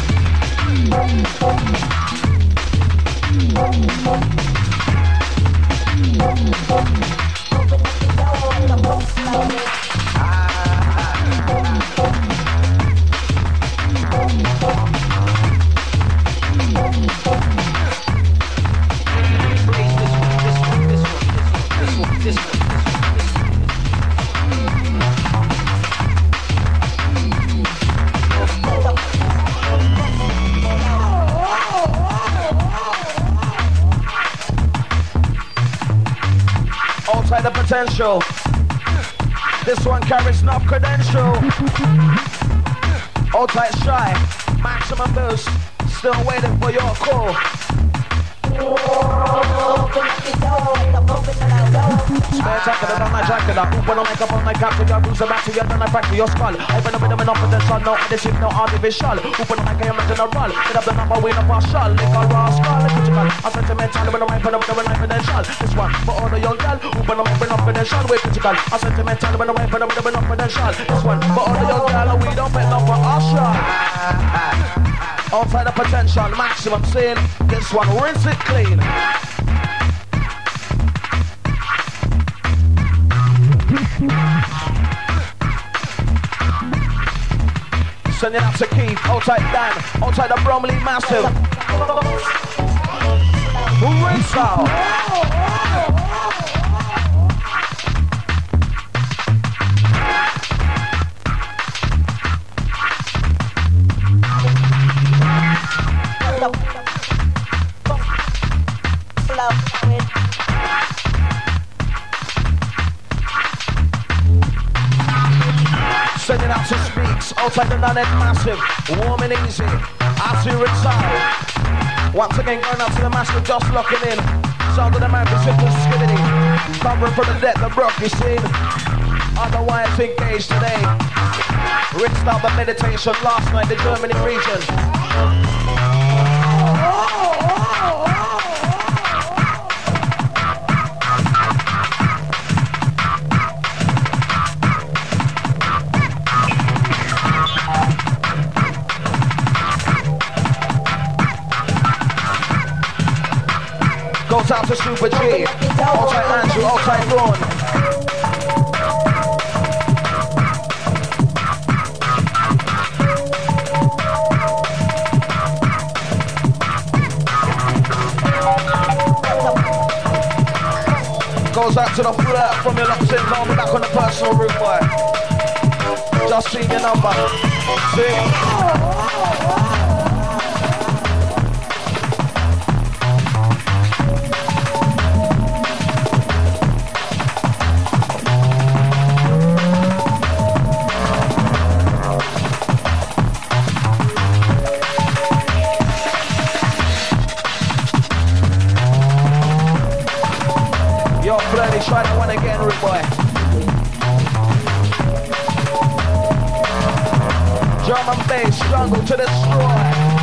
Speaker 1: Outside the potential. This one carries enough credential. Outside shy. Maximum boost. Still waiting for your call. man, jacket it on my jacket. Open on make up on my cap to your bruise back to your then I fracture your skull. Open up with them enough for the sun, no additive, no artificial. Open on like I am a general. Get up the number, win a partial. Lick a raw skull, critical. A sentimental, when I'm up with a confidential. This one for all the young girl. Open up with confidential, we're critical. A sentimental, when I'm up with a confidential. This one for all the young girl, we don't bet up for Usher. Outside the potential, maximum sin. This one, rinse it clean. Send it out to Keith, outside Dan, outside the Bromley Massive. Rinse out. Sending out to Speaks, outside the Nanette Massive, warm and easy, out to Ritzal. Once again going out to the Massive, just locking in. Sound of the man, simple skibbity. Covering from the deck, the Brocky scene. Otherwise engaged today. Ritzed out the meditation last night, the Germany region. Goes out to Super G, outside Andrew, outside Dawn. Goes out to the flirt from your locked in, call me back on the personal route, boy. Just see your number. See? Try that one again, rude boy. Drum and bass, struggle to destroy.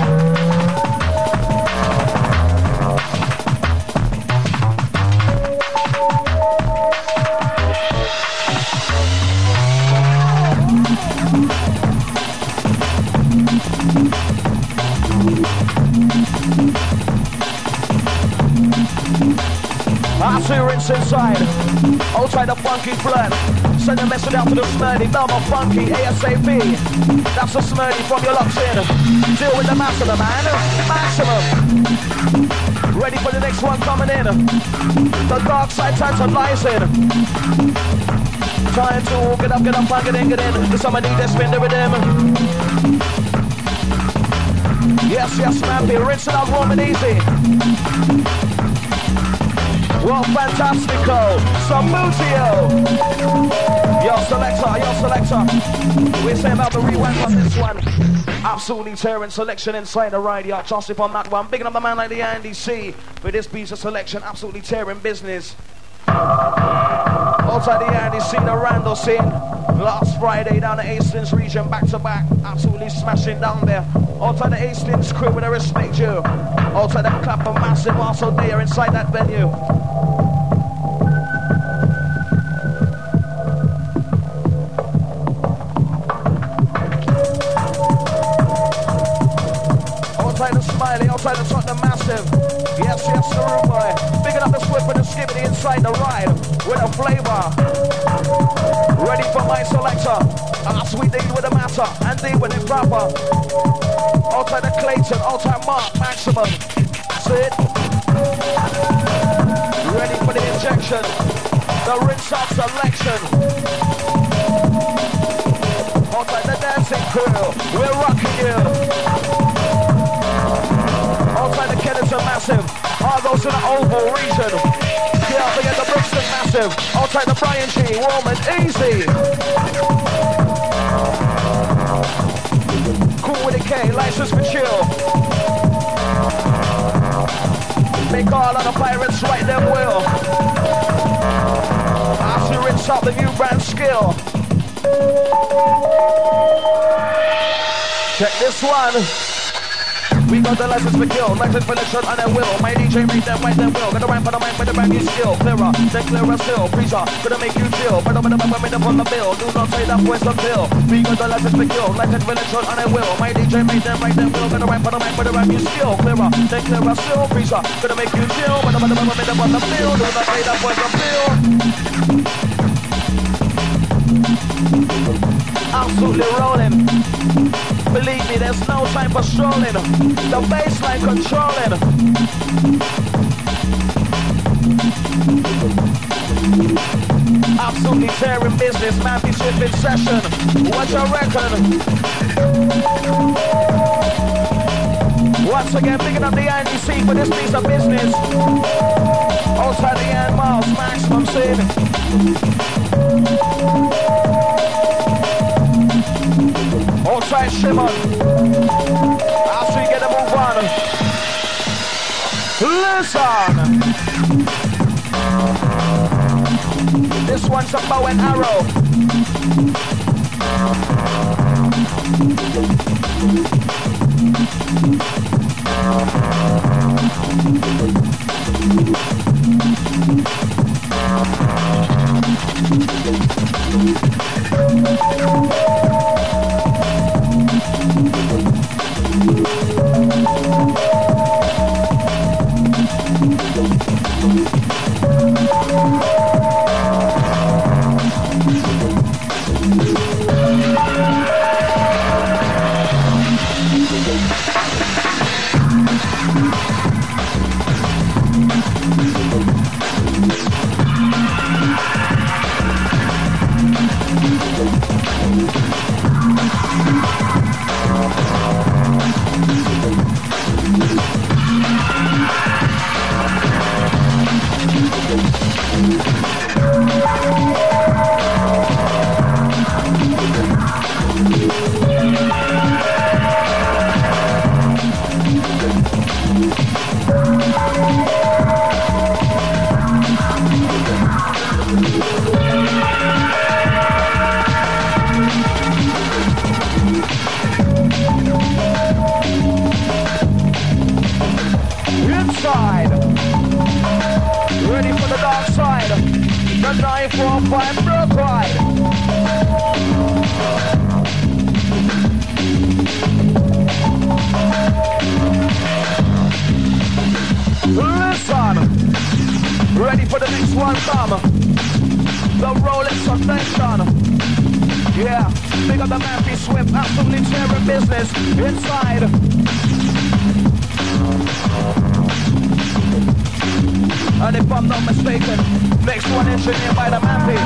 Speaker 1: I see rinse inside, outside the funky flirt. Send a message out to the Smurdy, number funky, ASAP. That's the Smurdy from your locks in. Deal with the maximum, man. Maximum. Ready for the next one coming in. The dark side tantalizing. Trying to get up, and get in. Does somebody need to spin the rhythm? Yes, yes, man. Rinse it out warm and easy. Well, fantastico, Samutio. Yo, selector. We're saying about the rewind on this one. Absolutely tearing selection inside the ride, yeah. Joseph on that one. Bigging up the man like the Andy C. For this piece of selection, absolutely tearing business. Outside the Andy C, the Randall scene. Last Friday down the Hastings region, back to back. Absolutely smashing down there. Outside the Hastings crew with a respect due. Outside the Clapham Massive, also there inside that venue. Outside the Smiley, outside the Tottenham Massive. Yes, yes, the room boy. Picking up the Swift and the Skibbity inside the ride with a flavor. Ready for my selector. Sweet D with the matter and D with it proper. Outside the Clayton, outside Mark, maximum. Sit. Ready for the injection. The rinse out selection. Outside the dancing crew, we're rocking you. Outside the Kennington Massive, Argos in the Oval region. Can't forget the Brixton Massive. Outside the Brian G, warm and easy. Cool with a K, license for chill. Make all of the pirates right their will. rinse out the new brand skill. Check this one. We got the license for kill, license for election and their will. My DJ make them white them will. Gonna rhyme for the mic with a brand new skill. Clearer, then clearer still. Preacher, gonna make you chill. But I'm made up on the bill. Do not say that voice until. We got the license for kill, license for election and their will. My DJ make them white them will. Gonna rhyme for the mic with a brand new skill. Clearer, then clearer still. Preacher, gonna make you chill. But I'm made up on the bill. Do not say that voice until. Absolutely rolling. Believe me, there's no time for strolling. The baseline controlling. Absolutely tearing business, man, be shift in session. What you reckon? Once again, picking up the INDC for this piece of business. Outside the end miles, maximum sin. Outside Shimon. As we get a move on. Listen. This one's a bow and arrow. Inside. Ready for the dark side. The 945 Brook Ride. Listen. Ready for the next one, come. The Rolex Attention. Yeah, big up the man, be swift, absolutely tearing business. Inside. And if I'm not mistaken, next one engineered by the Mappy.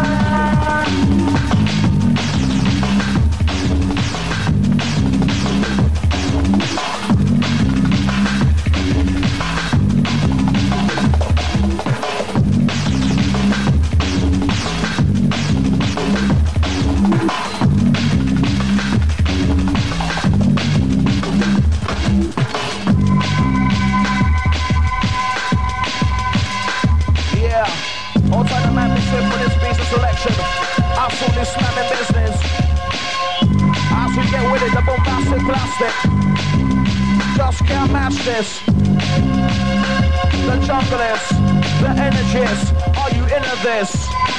Speaker 1: Just can't match this. The junglers, the energies, are you into this?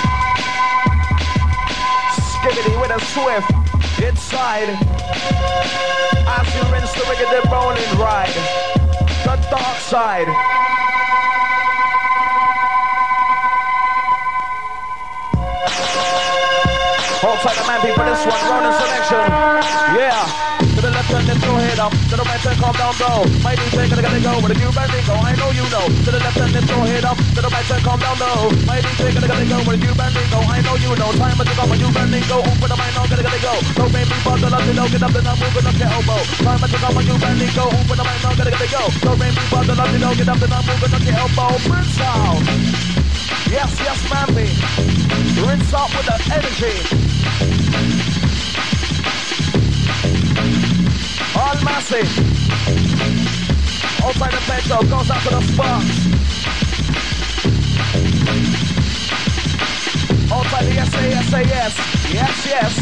Speaker 1: Skibbity with a swift inside. As you rinse the rigged rolling ride. The dark side. Hold tight the man for this one, rolling selection. Yeah. To the left turn, then throw head up. To the right turn, calm down, bro. My DJ gonna go with a new banding go. I know you know. To the left turn, then throw head up. To the right turn, calm down, low. My DJ gonna go with a new banding go. I know you know. Time to go with a new banding go. Open the mind, now gonna go. Don't make me bother, let me know. Get up and I'm moving up your elbow. Time to go with a new banding go. Open the mind, now gonna go. Don't make me bother, let me know. Get up and I'm moving up your elbow. Rinse out. Yes, yes, mammy. Rinse out with the energy. All massive. Outside the petrol, goes out to the sparks. Outside yes, yes, yes.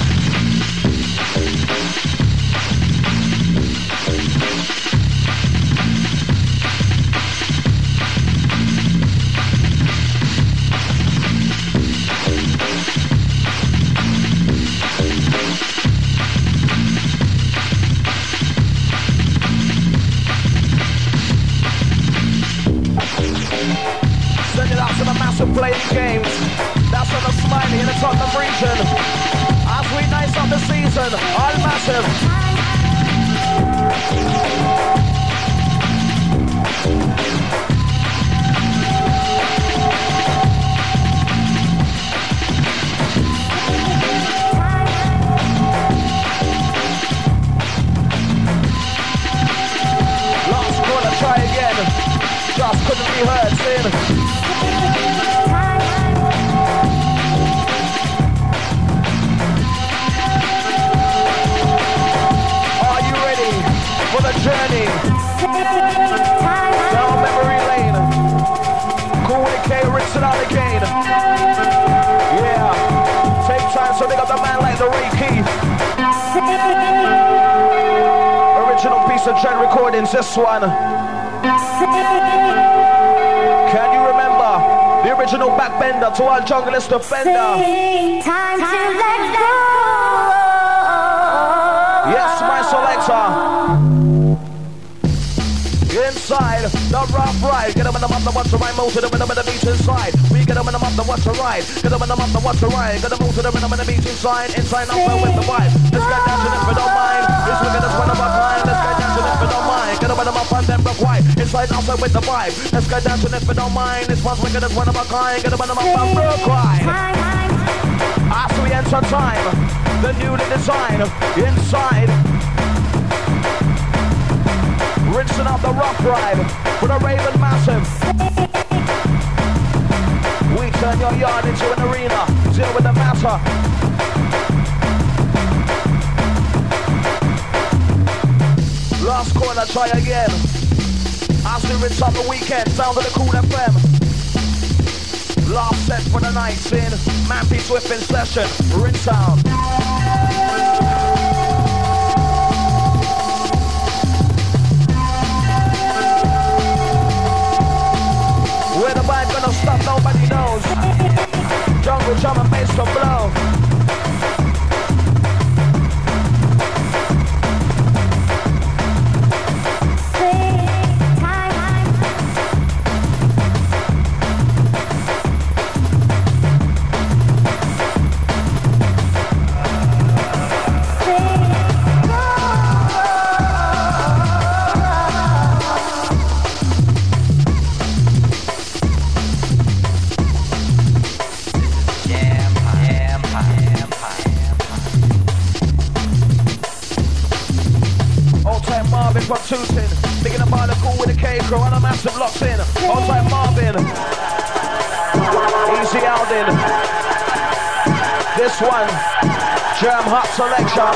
Speaker 1: Send it out to the massive playing games. That's on the Smiley in the Tottenham region. As we nice up the season, all massive. Last corner, try again. Just couldn't be heard, sin. Are you ready for the journey down memory lane? Cool with K, rinse it out again. Yeah, take time so they got the man like the Ray Keith. Original piece of Gen Recordings, this one. Can you remember the original backbender to our junglist defender?
Speaker 7: Time to let go.
Speaker 1: Yes, my selector. Inside the rough ride, get them in the mouth, the watch to ride, move to the rhythm of the beach inside. We get them in the mouth, the watch to ride, get them in the mouth, the watch to ride, get them move to the rhythm of the beach inside. Inside, now with the vibe. Let's get dancing if we don't mind. Let's look at this one of our time. Let's get dancing if we don't mind. Get them in the mouth and then rock white. Inside, outside with the vibe. Let's get dancing if we don't mind. This one's wicked as one of a kind. Get them in the mouth and rock white. As we enter time, the newly designed inside. Rinsing out the rough ride with a Raven Massive. We turn your yard into an arena. Deal with the matter. Last corner, try again. As we rinse up the weekend, sound of the Cool FM. Last set for the night in Mampy Swift in session. Rinse out. Where the vibe gonna stop, nobody knows. Jungle drum and bass to blow. From Tooting, thinking about the Cool with the K crew and a massive locks in. All time Marvin, Easy Aldin. This one, Germ Hot Selection.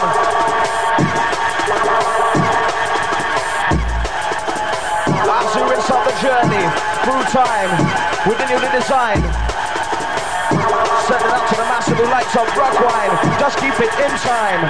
Speaker 1: As we rinse out the journey, through time, with the newly design. Send it out to the massive who likes up rock wine. Just keep it in time.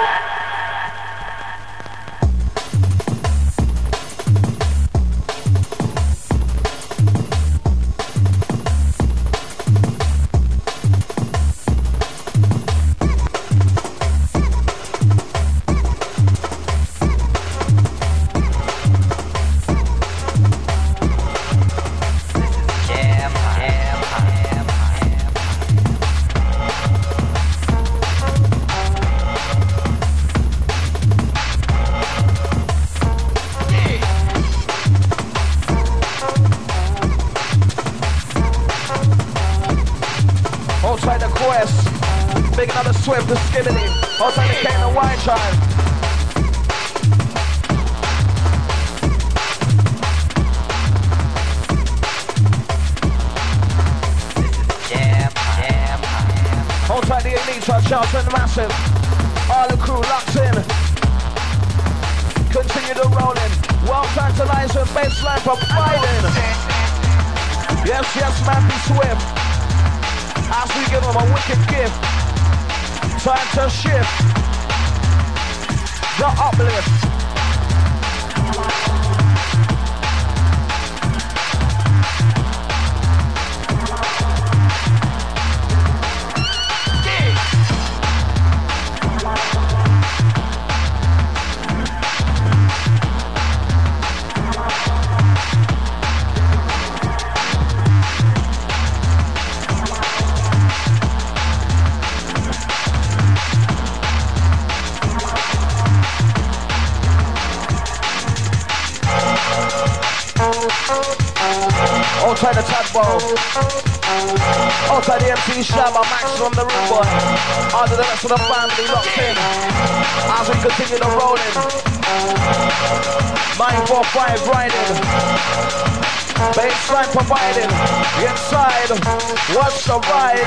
Speaker 1: Swift, the skibbity, outside the cane and wine chime. Outside the Anita, Charlton Massive. All the crew locked in. Continue the rolling. Well tantalizing baseline providing. Yes, yes, Mampy Swift. As we give them a wicked gift. Time to shift. The uplift. Outside the tugboat, outside the MC Shabba, Max from the room boy, under the rest of the family locked in, as we continue the rolling, 945 riding, baseline providing, inside, what's the ride?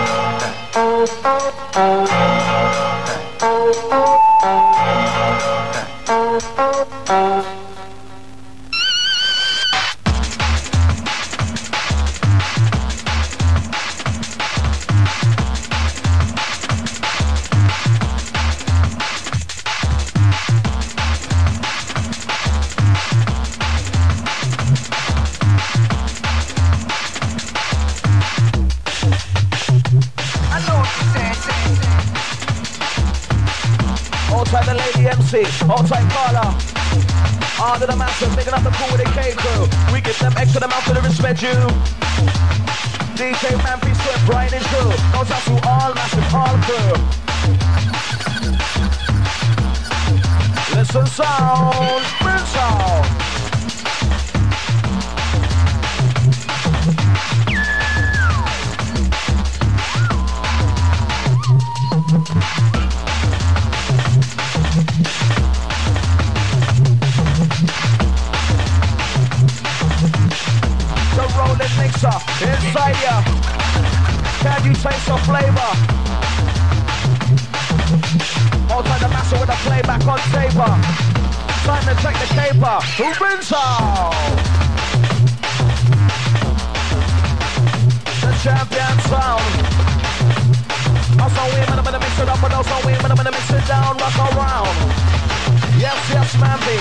Speaker 1: Outside Carla, under the massive, picking up the pool with a K crew. We give them extra amount for the respect you. DJ Mampy Swift, right and true. Goes out to all massive, all crew. Listen sound, bring sound. Inside ya, can you taste the flavor? Outside the master with a playback on taper. Time to check the caper. Who wins out? The champion sound. Also women, I'm gonna mix it up, but also women, I'm gonna mix it down, rock around. Yes, yes, Mamby.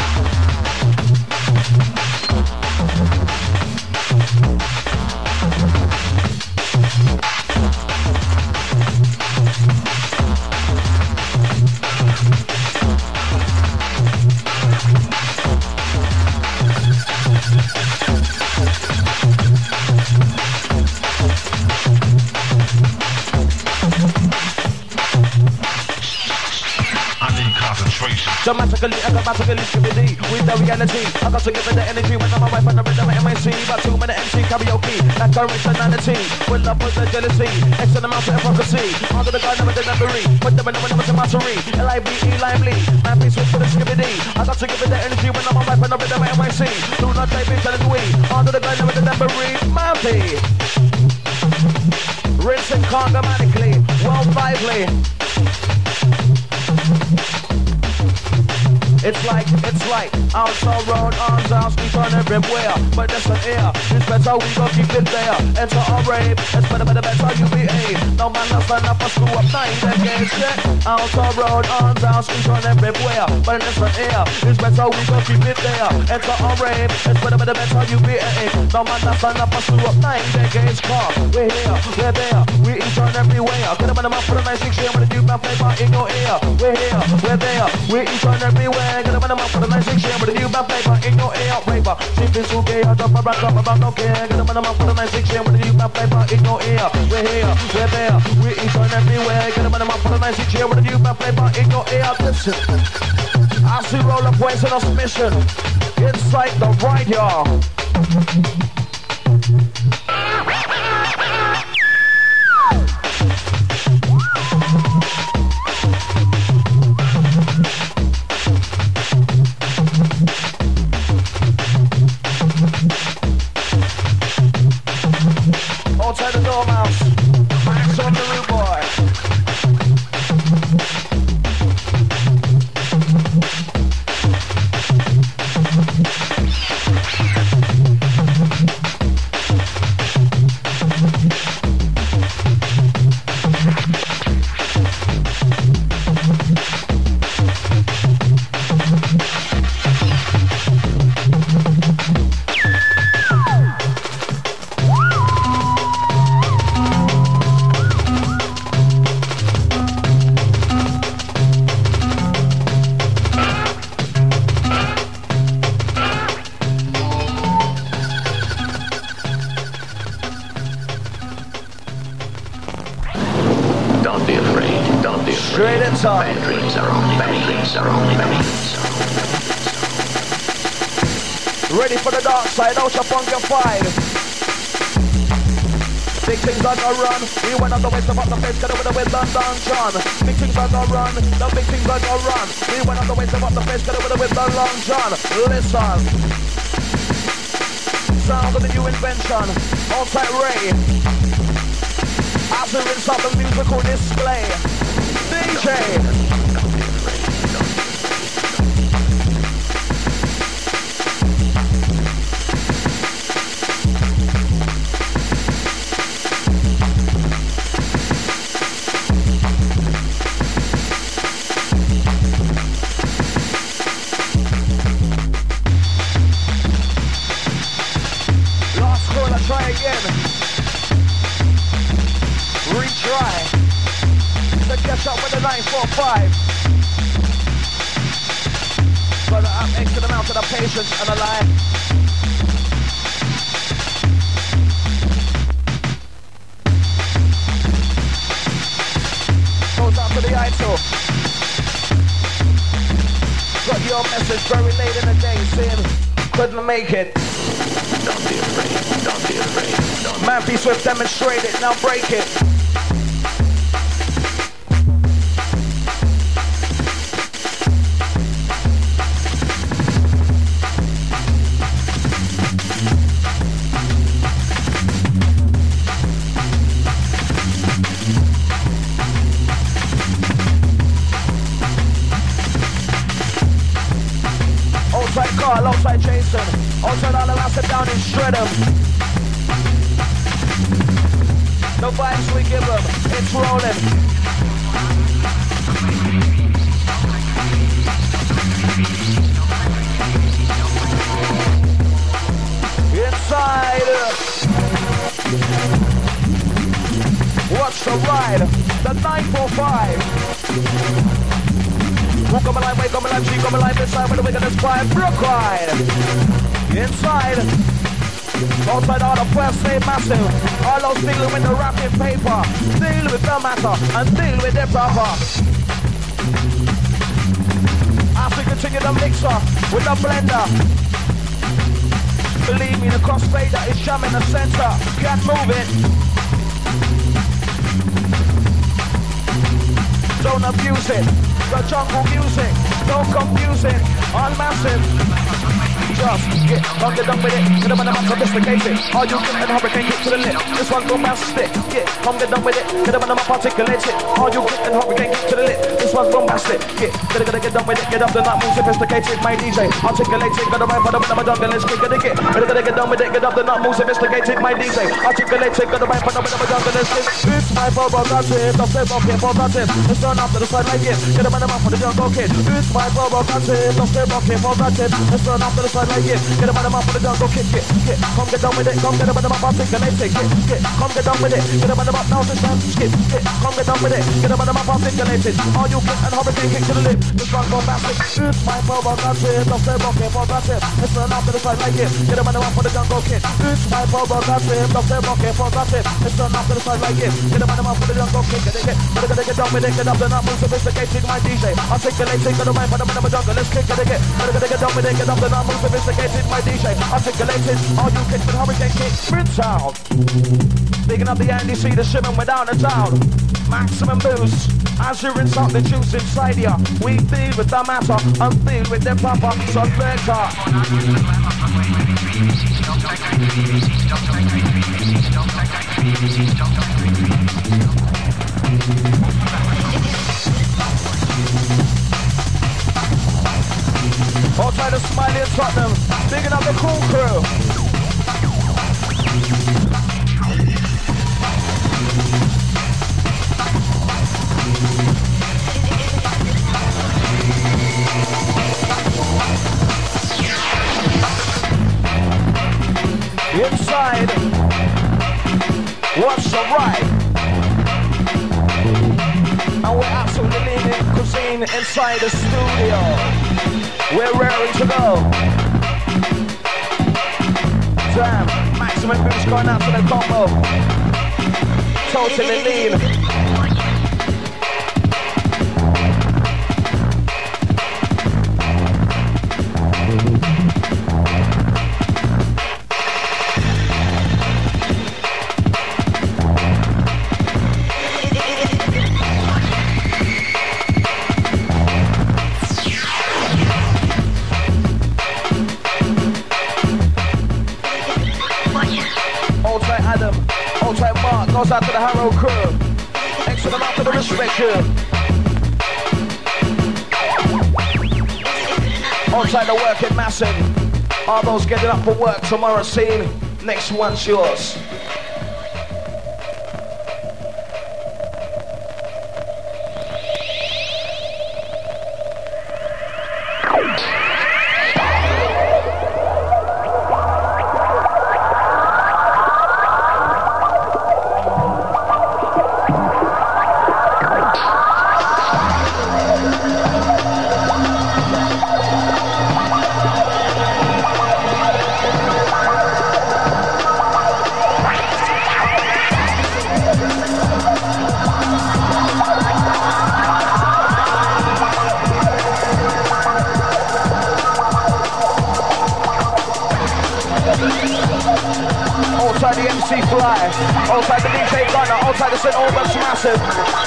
Speaker 1: Dramatically, automatically, skibidi with the reality. I got to give it the energy when I'm away from the rhythm of MIC. About 2 minute MC karaoke, like originality. With love with the jealousy, excellent amount of hypocrisy. Under the garden with the memory, put them in the window with the mastery. L-I-B-E, lively, man, please switch for the skibidi. I got to give it the energy when I'm away from the rhythm of MIC. Do not take me, telling we. Under the garden with the memory, Mampy. Rinsing congomatically, well lively. It's like, outside road, arms out, we turn everywhere. But that's an air, it's better we gon' keep it there. Enter a rave, it's better, you behave. No man left stand up, I screw up 9 against it. Outside road, arms out, we turn everywhere. But that's an air, it's better we gon' keep it there. Enter a rave, it's better, you behave. No man left stand up, I screw up 9 against car. We're here, we're there, we each turn everywhere. Get up in the mouth for the 9-6 year with a new man flavor in your ear. We're here, we're there, we each turn everywhere. Get up in the mouth for the 9-6 year with a new man flavor in your ear. Raver, sleeping so gay, I drop around, don't care. Get up in the mouth for the 9-6 year with a new man flavor in your ear. We're here, we're there, we each turn everywhere. Get up in the mouth for the 9-6 year with a new man flavor in your ear. Listen, I see roller points in a submission inside the right, y'all. Outside the dormouse, Max on the root boy.
Speaker 8: Don't be afraid. Don't be afraid.
Speaker 1: Straight inside.
Speaker 8: Bad dreams are only bad dreams are only bad dreams.
Speaker 1: Ready for the dark side, out your funkified. Big things on the run. We went on the way to up the face, get over the way London John. Big things on the run. The big things on the run. We went on the way to up the face, get over the way London John. Listen. Sound of the new invention. On-site Ray. After rinse out the musical display. DJ. Try again. Retry. To catch up with the 945. But I'm extra amount of the patience and the line. Goes out to the ISO. Got your message very late in the day saying couldn't make it.
Speaker 8: Don't be afraid. Don't be afraid. Don't
Speaker 1: Man, be swift, demonstrate it, now break it. Outside Carl, outside Jason, outside all the last down and shred them. The vibes we give them, it's rolling. Inside. Watch the ride, the 945. Who come alive, wake, come alive, she come alive inside with the wickedness pride, brook ride. Inside. Outside all the first name massive. All those dealing with the wrapping paper. Deal with the matter and deal with the proper. As we continue the mixer with the blender. Believe me, the crossfader is jamming the center. Can't move it. Don't abuse it. The jungle music. Don't confuse it. All massive. Just get on the done with it. Get them on the map, sophisticated. All you get and hurricane kick to the lip. This one go bombastic. Get come get done with it. Get them on the map, articulate it. All you get and hurricane kick to the lip. This one's bombastic. Gotta get done with it. Get up the not move sophisticated. My DJ articulate it. Gotta rhyme for the rhythm of jungle. Let's get it. Gotta get done with it. Get up the not move sophisticated. My DJ articulate it. Gotta rhyme for the rhythm of jungle. Let's get it. It's my fault, that's it. The flip up here for that it. Let's turn up to the side like it. Get them on the map for the jungle kid. It's my fault, that's it. The flip up here for that it. Let's turn up to the side like it. Get them on the map for the jungle kid. Come get down with it. Come get them on the map. Articulate it. Come get down with it. Get them on the map now. Just dance. Come get down with it. Get them on the map. Articulate it. All you get and hurricane kick to the lip. This one go massive. It's my fault, that's it. The flip up here for that it. Let's turn up to the side like it. Get them on the map for the jungle kid. It's my fault, that's it. The flip up here for that it. Let's turn up to the side like it. Get them on the map for the jungle kid. Gotta get down with it. Get up the not move sophisticated. My DJ articulate it. Gotta rhyme for the rhythm of jungle. Let's kick it again. Gotta get down with it. Get up the not move sophisticated. My DJ articulate it. All you kick with hurricane kick. Rinse out. Picking up the Andy C, the shimmin' we're down the town. Maximum boost. As you rinse out the juice inside ya. We deal with the matter and deal with the proper selector. Outside of Smiley and Tottenham, digging up the cool crew. Inside, what's the right? And we're absolutely leaving cuisine inside the studio. We're raring to go. Damn, maximum boost going out to the combo. Totally lean. Old time Mark goes out to the Harrow crew. Excellent out to the respect crew. Old time the working massive. All those getting up for work tomorrow scene. Next one's yours. Outside the MC Fly, outside the DJ Gunner, outside the St. Albans Massive.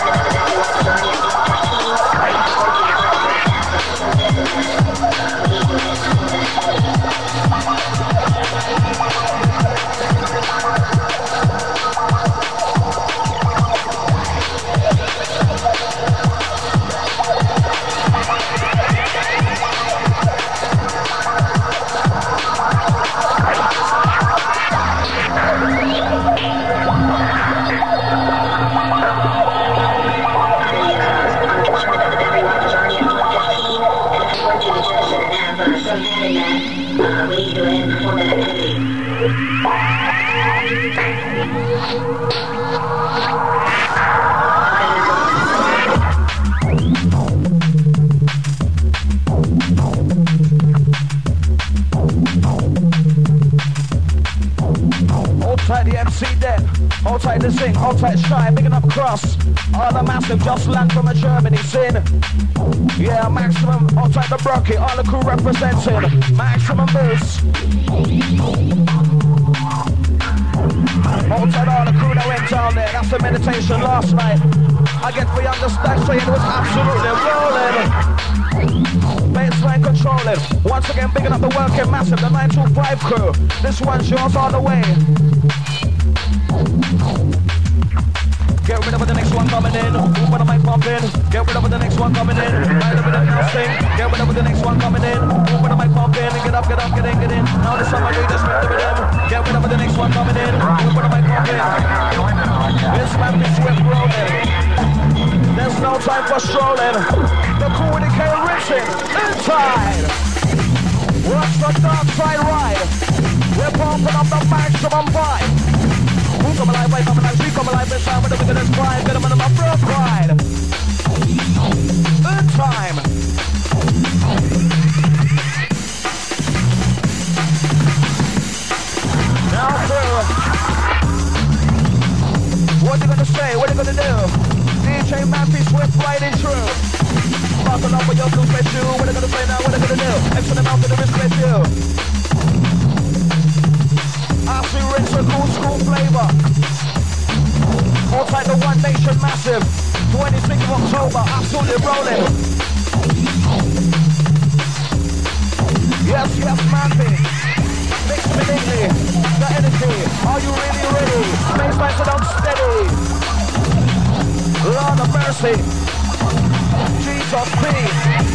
Speaker 1: Outside the MC Dead, outside the Sing, outside Shy, picking up Cross. All the Massive just land from a Germany sin. Yeah, Maximum, outside the Brocky, all the crew representing. Maximum Boost. Outside all the crew that went down there, that's the meditation last night. I get for you understand, saying it was absolutely rolling. Baseline controlling. Once again, bigging up the working Massive, the 925 crew. This one's yours all the way. Get rid of the next one coming in. Open the mic pumping. Get rid of the next one coming in. Right over the now sing. Get rid of the next one coming in. Open the mic pumping. Get up, get up, get in. Now the summer we just with the rhythm. Get rid of the next one coming in. Open the mic pumping. This man be swift rolling. There's no time for strolling. The crew with the K Richard inside. Watch the dark side ride. We're pumping up the maximum vibe. Who come alive, why come alive, we come alive, this time with the wickedest pride, get them under my real pride. Good time. Now through. What you gonna say, what you gonna do? DJ Mappy Swift riding true. Buckle up with your blue sweat shoe, what you gonna say now, what you gonna do? Excellent amount of the respect you. I see rich and cool school flavor. Outside the One Nation Massive. 26th of October, absolutely rolling. Yes, yes, Mappy. Mix me neatly. The energy. Are you really ready? Baseline sit down steady. Lord of mercy. Jesus P.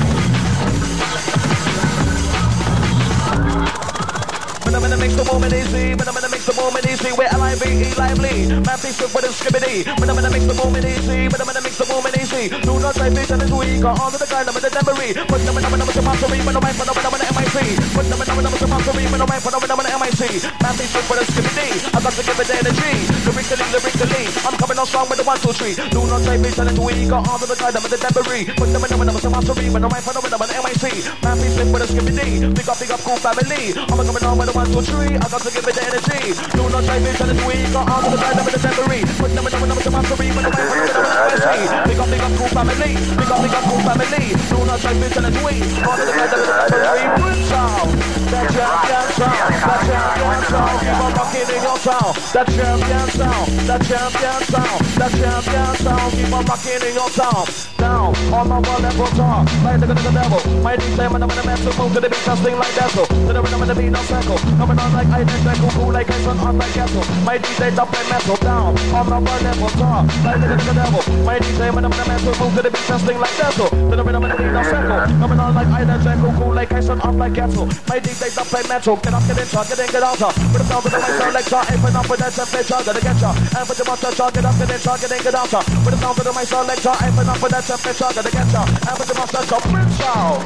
Speaker 1: But I'm gonna make the moment easy, but I'm gonna make the moment easy. We're L-I-V-E, lively. Man, please with a skibbity. But I'm gonna make the moment easy, but I'm gonna make the moment easy. Do not try vision is weak, or all of the kind of the memory. But I'm gonna to mastery, but I'm MIC. But I'm gonna to mastery, but I'm MIC. Man, please with a skibbity. I got to give it energy. Lyrically, I'm coming on strong with the 1, 2, 3. Do not try vision is weak, or all of the kind of the memory. But I'm gonna to mastery, but I'm MIC. Man, please with a skibbity. Big up, cool family. I'm coming on with the 1, 2, 3, I got to give it the energy. Do not try me till it's weak, or out of the side of the memory. Put them to mastery, but I'm Big up, cool family. Big up, cool family. Do not try me till it's weak, out of the side of the memory. Put sound, that champion sound, keep on rocking rocking in your town. That champion sound, that champion sound, that champion sound. Keep on rocking in your town. Down on my one level top, like the devil. My DJ when I'm in the mental move to the beat, just sing like that. So to the rhythm of the beat, no cycle. Coming on like I did that cool like I son on like castle. My DJ top and metal down on my one level top, like the devil. My DJ when I'm in the mental move to the beat, just sing like that. So to the rhythm of the beat, no cycle. Coming on like I did that cool like I son on like castle. My DJ top and metal, get up, get in, get out. With the sound of the mic selector, aim up with that temperature, gotta get ya. And put your monster, get up, get in, get out. With the sound of the mic selector, aim up with that temperature, gotta get ya. And put your monster, bridge out.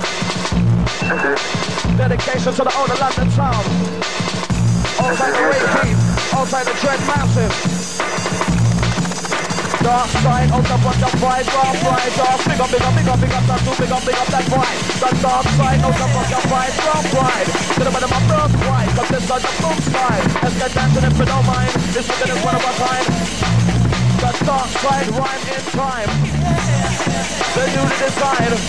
Speaker 1: Dedication to the owner, London town. Outside the Reiki, outside the Dread Massive. Dark side, out the front, the vibe, dark pride, dark. Big up that too, big up that vibe. The dark side, out the front, the vibe, dark pride. To the bottom of my birth pride, cause this is the boom side. Let's get dancing if you don't mind. This weekend is one of a kind. The dark side, rhyme in time. The newly designed.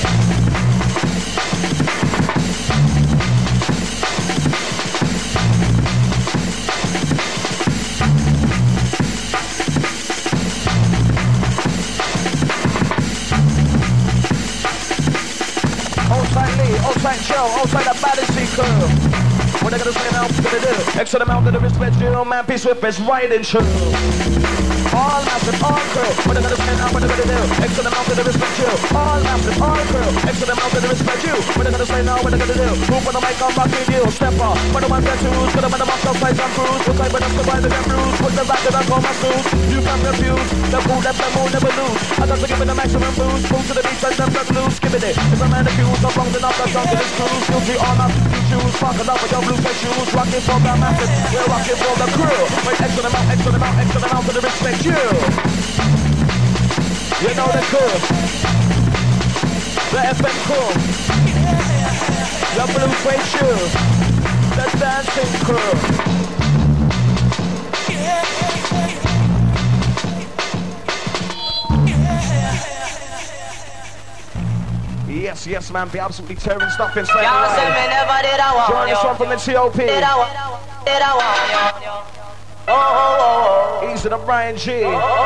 Speaker 1: Outside Joe, outside the Battersea crew. What they gonna say now? What they do? Extra amount of the respect you, man. Peace with is riding true. All massive, all crew. What they gonna say now? What they gonna do? Extra amount of the respect you. All massive, all crew. Extra amount of the respect you. What they gonna say now? What they gonna do? Who when the mic come back with you? Step up. When the ones that choose, when the man the outside and cruise. What type of them survive the bruise? Put the back of them on my suit. You can refuse. The fool left them will never lose. I got to give it the maximum boost. Move to the beach and them let loose. Give it. If a man accused of wrong, then I'll jump to this cruise. Guilty or not, you choose. Fucking up with your blue face shoes. Rocking for the masses. We're rocking for the crew. Wait, extra amount to the respect you. You know the crew. The FM crew. The blue face shoes. The dancing crew. Yes, man, be absolutely tearing stuff inside. Join us on from the TOP. Easy to Brian G.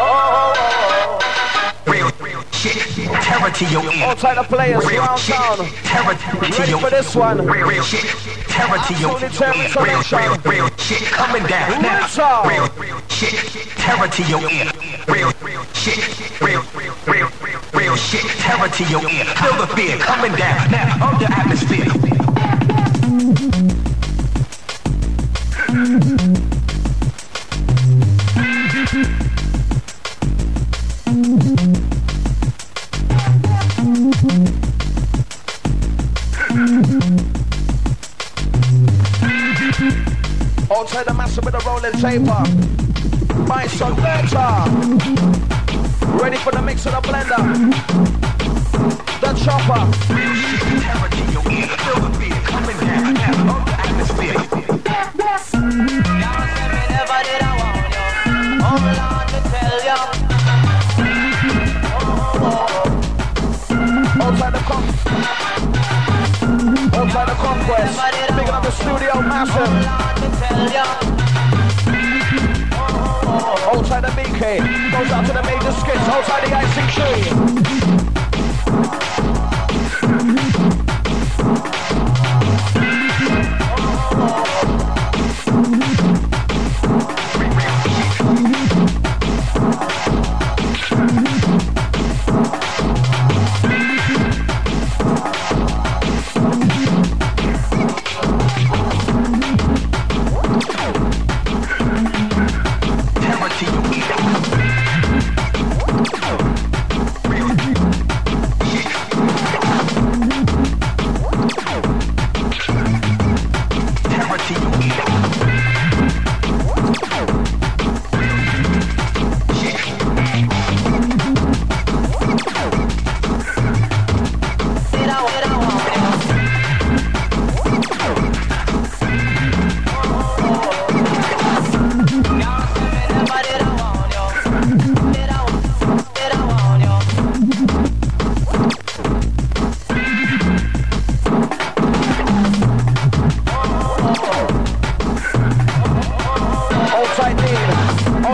Speaker 9: Real shit, terror to your ear.
Speaker 1: All type of players around town. Ready for this one?
Speaker 9: Real shit, terror to your ear. Real shit, coming down now. Real shit, terror to your ear. Real shit, real shit, terror to your ear. Feel the fear coming down now of the atmosphere.
Speaker 1: Outside the massive with a rolling taper. My selector. Ready for the mix of the blender. The chopper.
Speaker 9: Real shit, terror to your ear. Feel the fear coming down now of the atmosphere.
Speaker 10: Y'all said me never did I want you. Oh Lord, to tell you.
Speaker 1: Outside the conquest. Picking up the studio massive. Outside the BK. Goes out to the major skits. Outside the ICQ.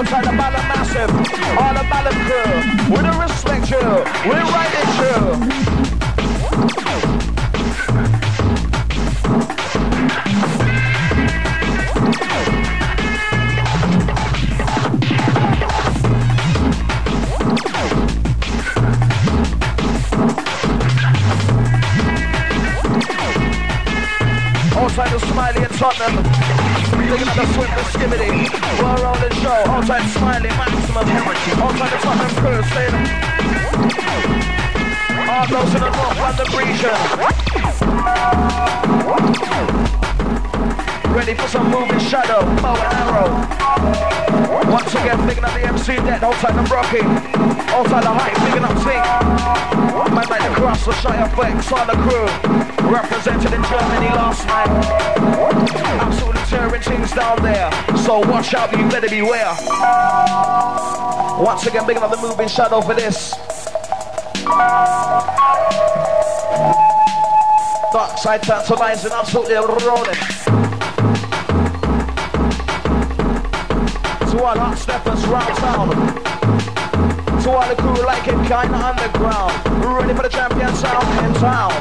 Speaker 1: Outside the Ballon Massive, all the Ballon crew, we don't respect you, we ride it true. Outside the Smiley and Tottenham, looking at the Swift and Skibbity, we're rolling show. Outside Smiley, maximum heritage. Outside the Tottenham crew, staying. All those in the North London region. Ready for some moving shadow, bow and arrow. Once again, picking up the MC dead. Outside the Brocky, outside the Hype, picking up Zink. Man like the Cross, the Shy Effects, all the crew. Represented in Germany last night. Absolutely tearing things down there. So watch out, you better beware. Once again, picking up the moving shadow for this. Dark side tantalizing, absolutely rolling. To all hot steppers round town. To all the crew like it kinda underground. Ready for the champion sound in town.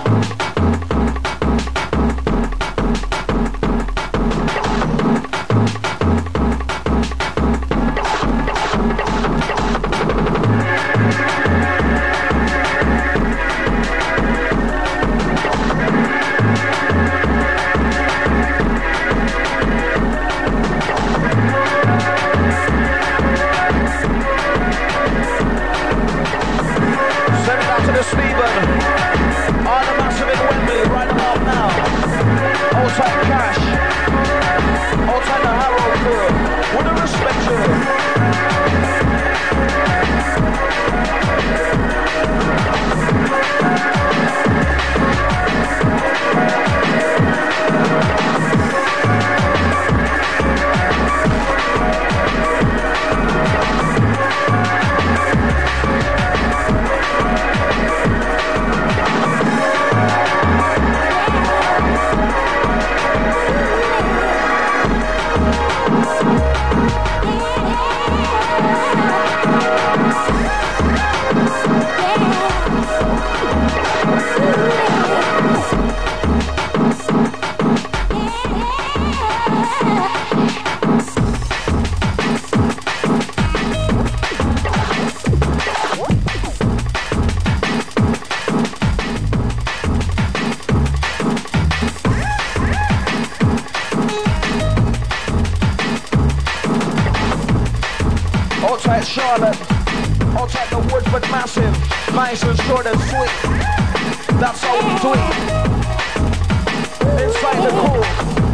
Speaker 1: Charlotte, outside the woods but massive, nice and short and sweet. That's how we do it. Inside the cool.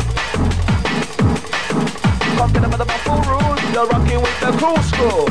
Speaker 1: Talking about the full rules, you're rocking with the cool school.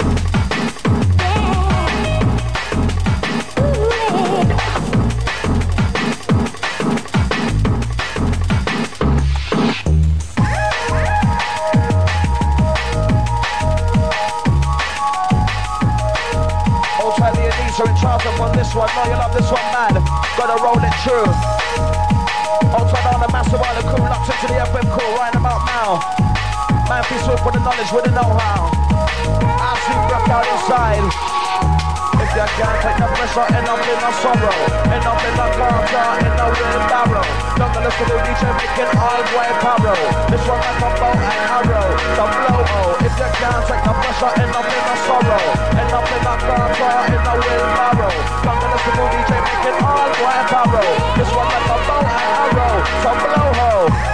Speaker 1: In charge of on this one, no you love this one man, gotta roll it true. Outside on the massive island crew, locked into the FM crew, right about now. Man, peace with the knowledge, with the know-how. I see rock out inside. If you can't take the pressure, end up in the sorrow. End up in the car, end up in the barrel. Don't go listen to the DJ making all white apparel. This one like a bow and arrow, the blow-o. If you can't take the pressure, end up in the sorrow. End up in the car, end up in the barrel. Don't go listen to the DJ making all white apparel. This one like a bow and arrow, the blow-o.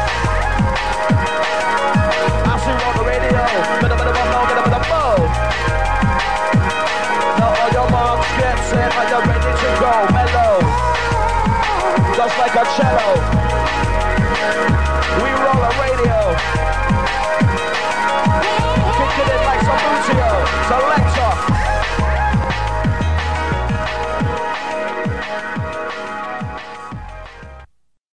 Speaker 1: I see you on the radio, get a bit of a bow. Now all your moms get set, are you ready to go? Mellow, just like a cello. We roll a radio, kicking it like some Lucio. Selector,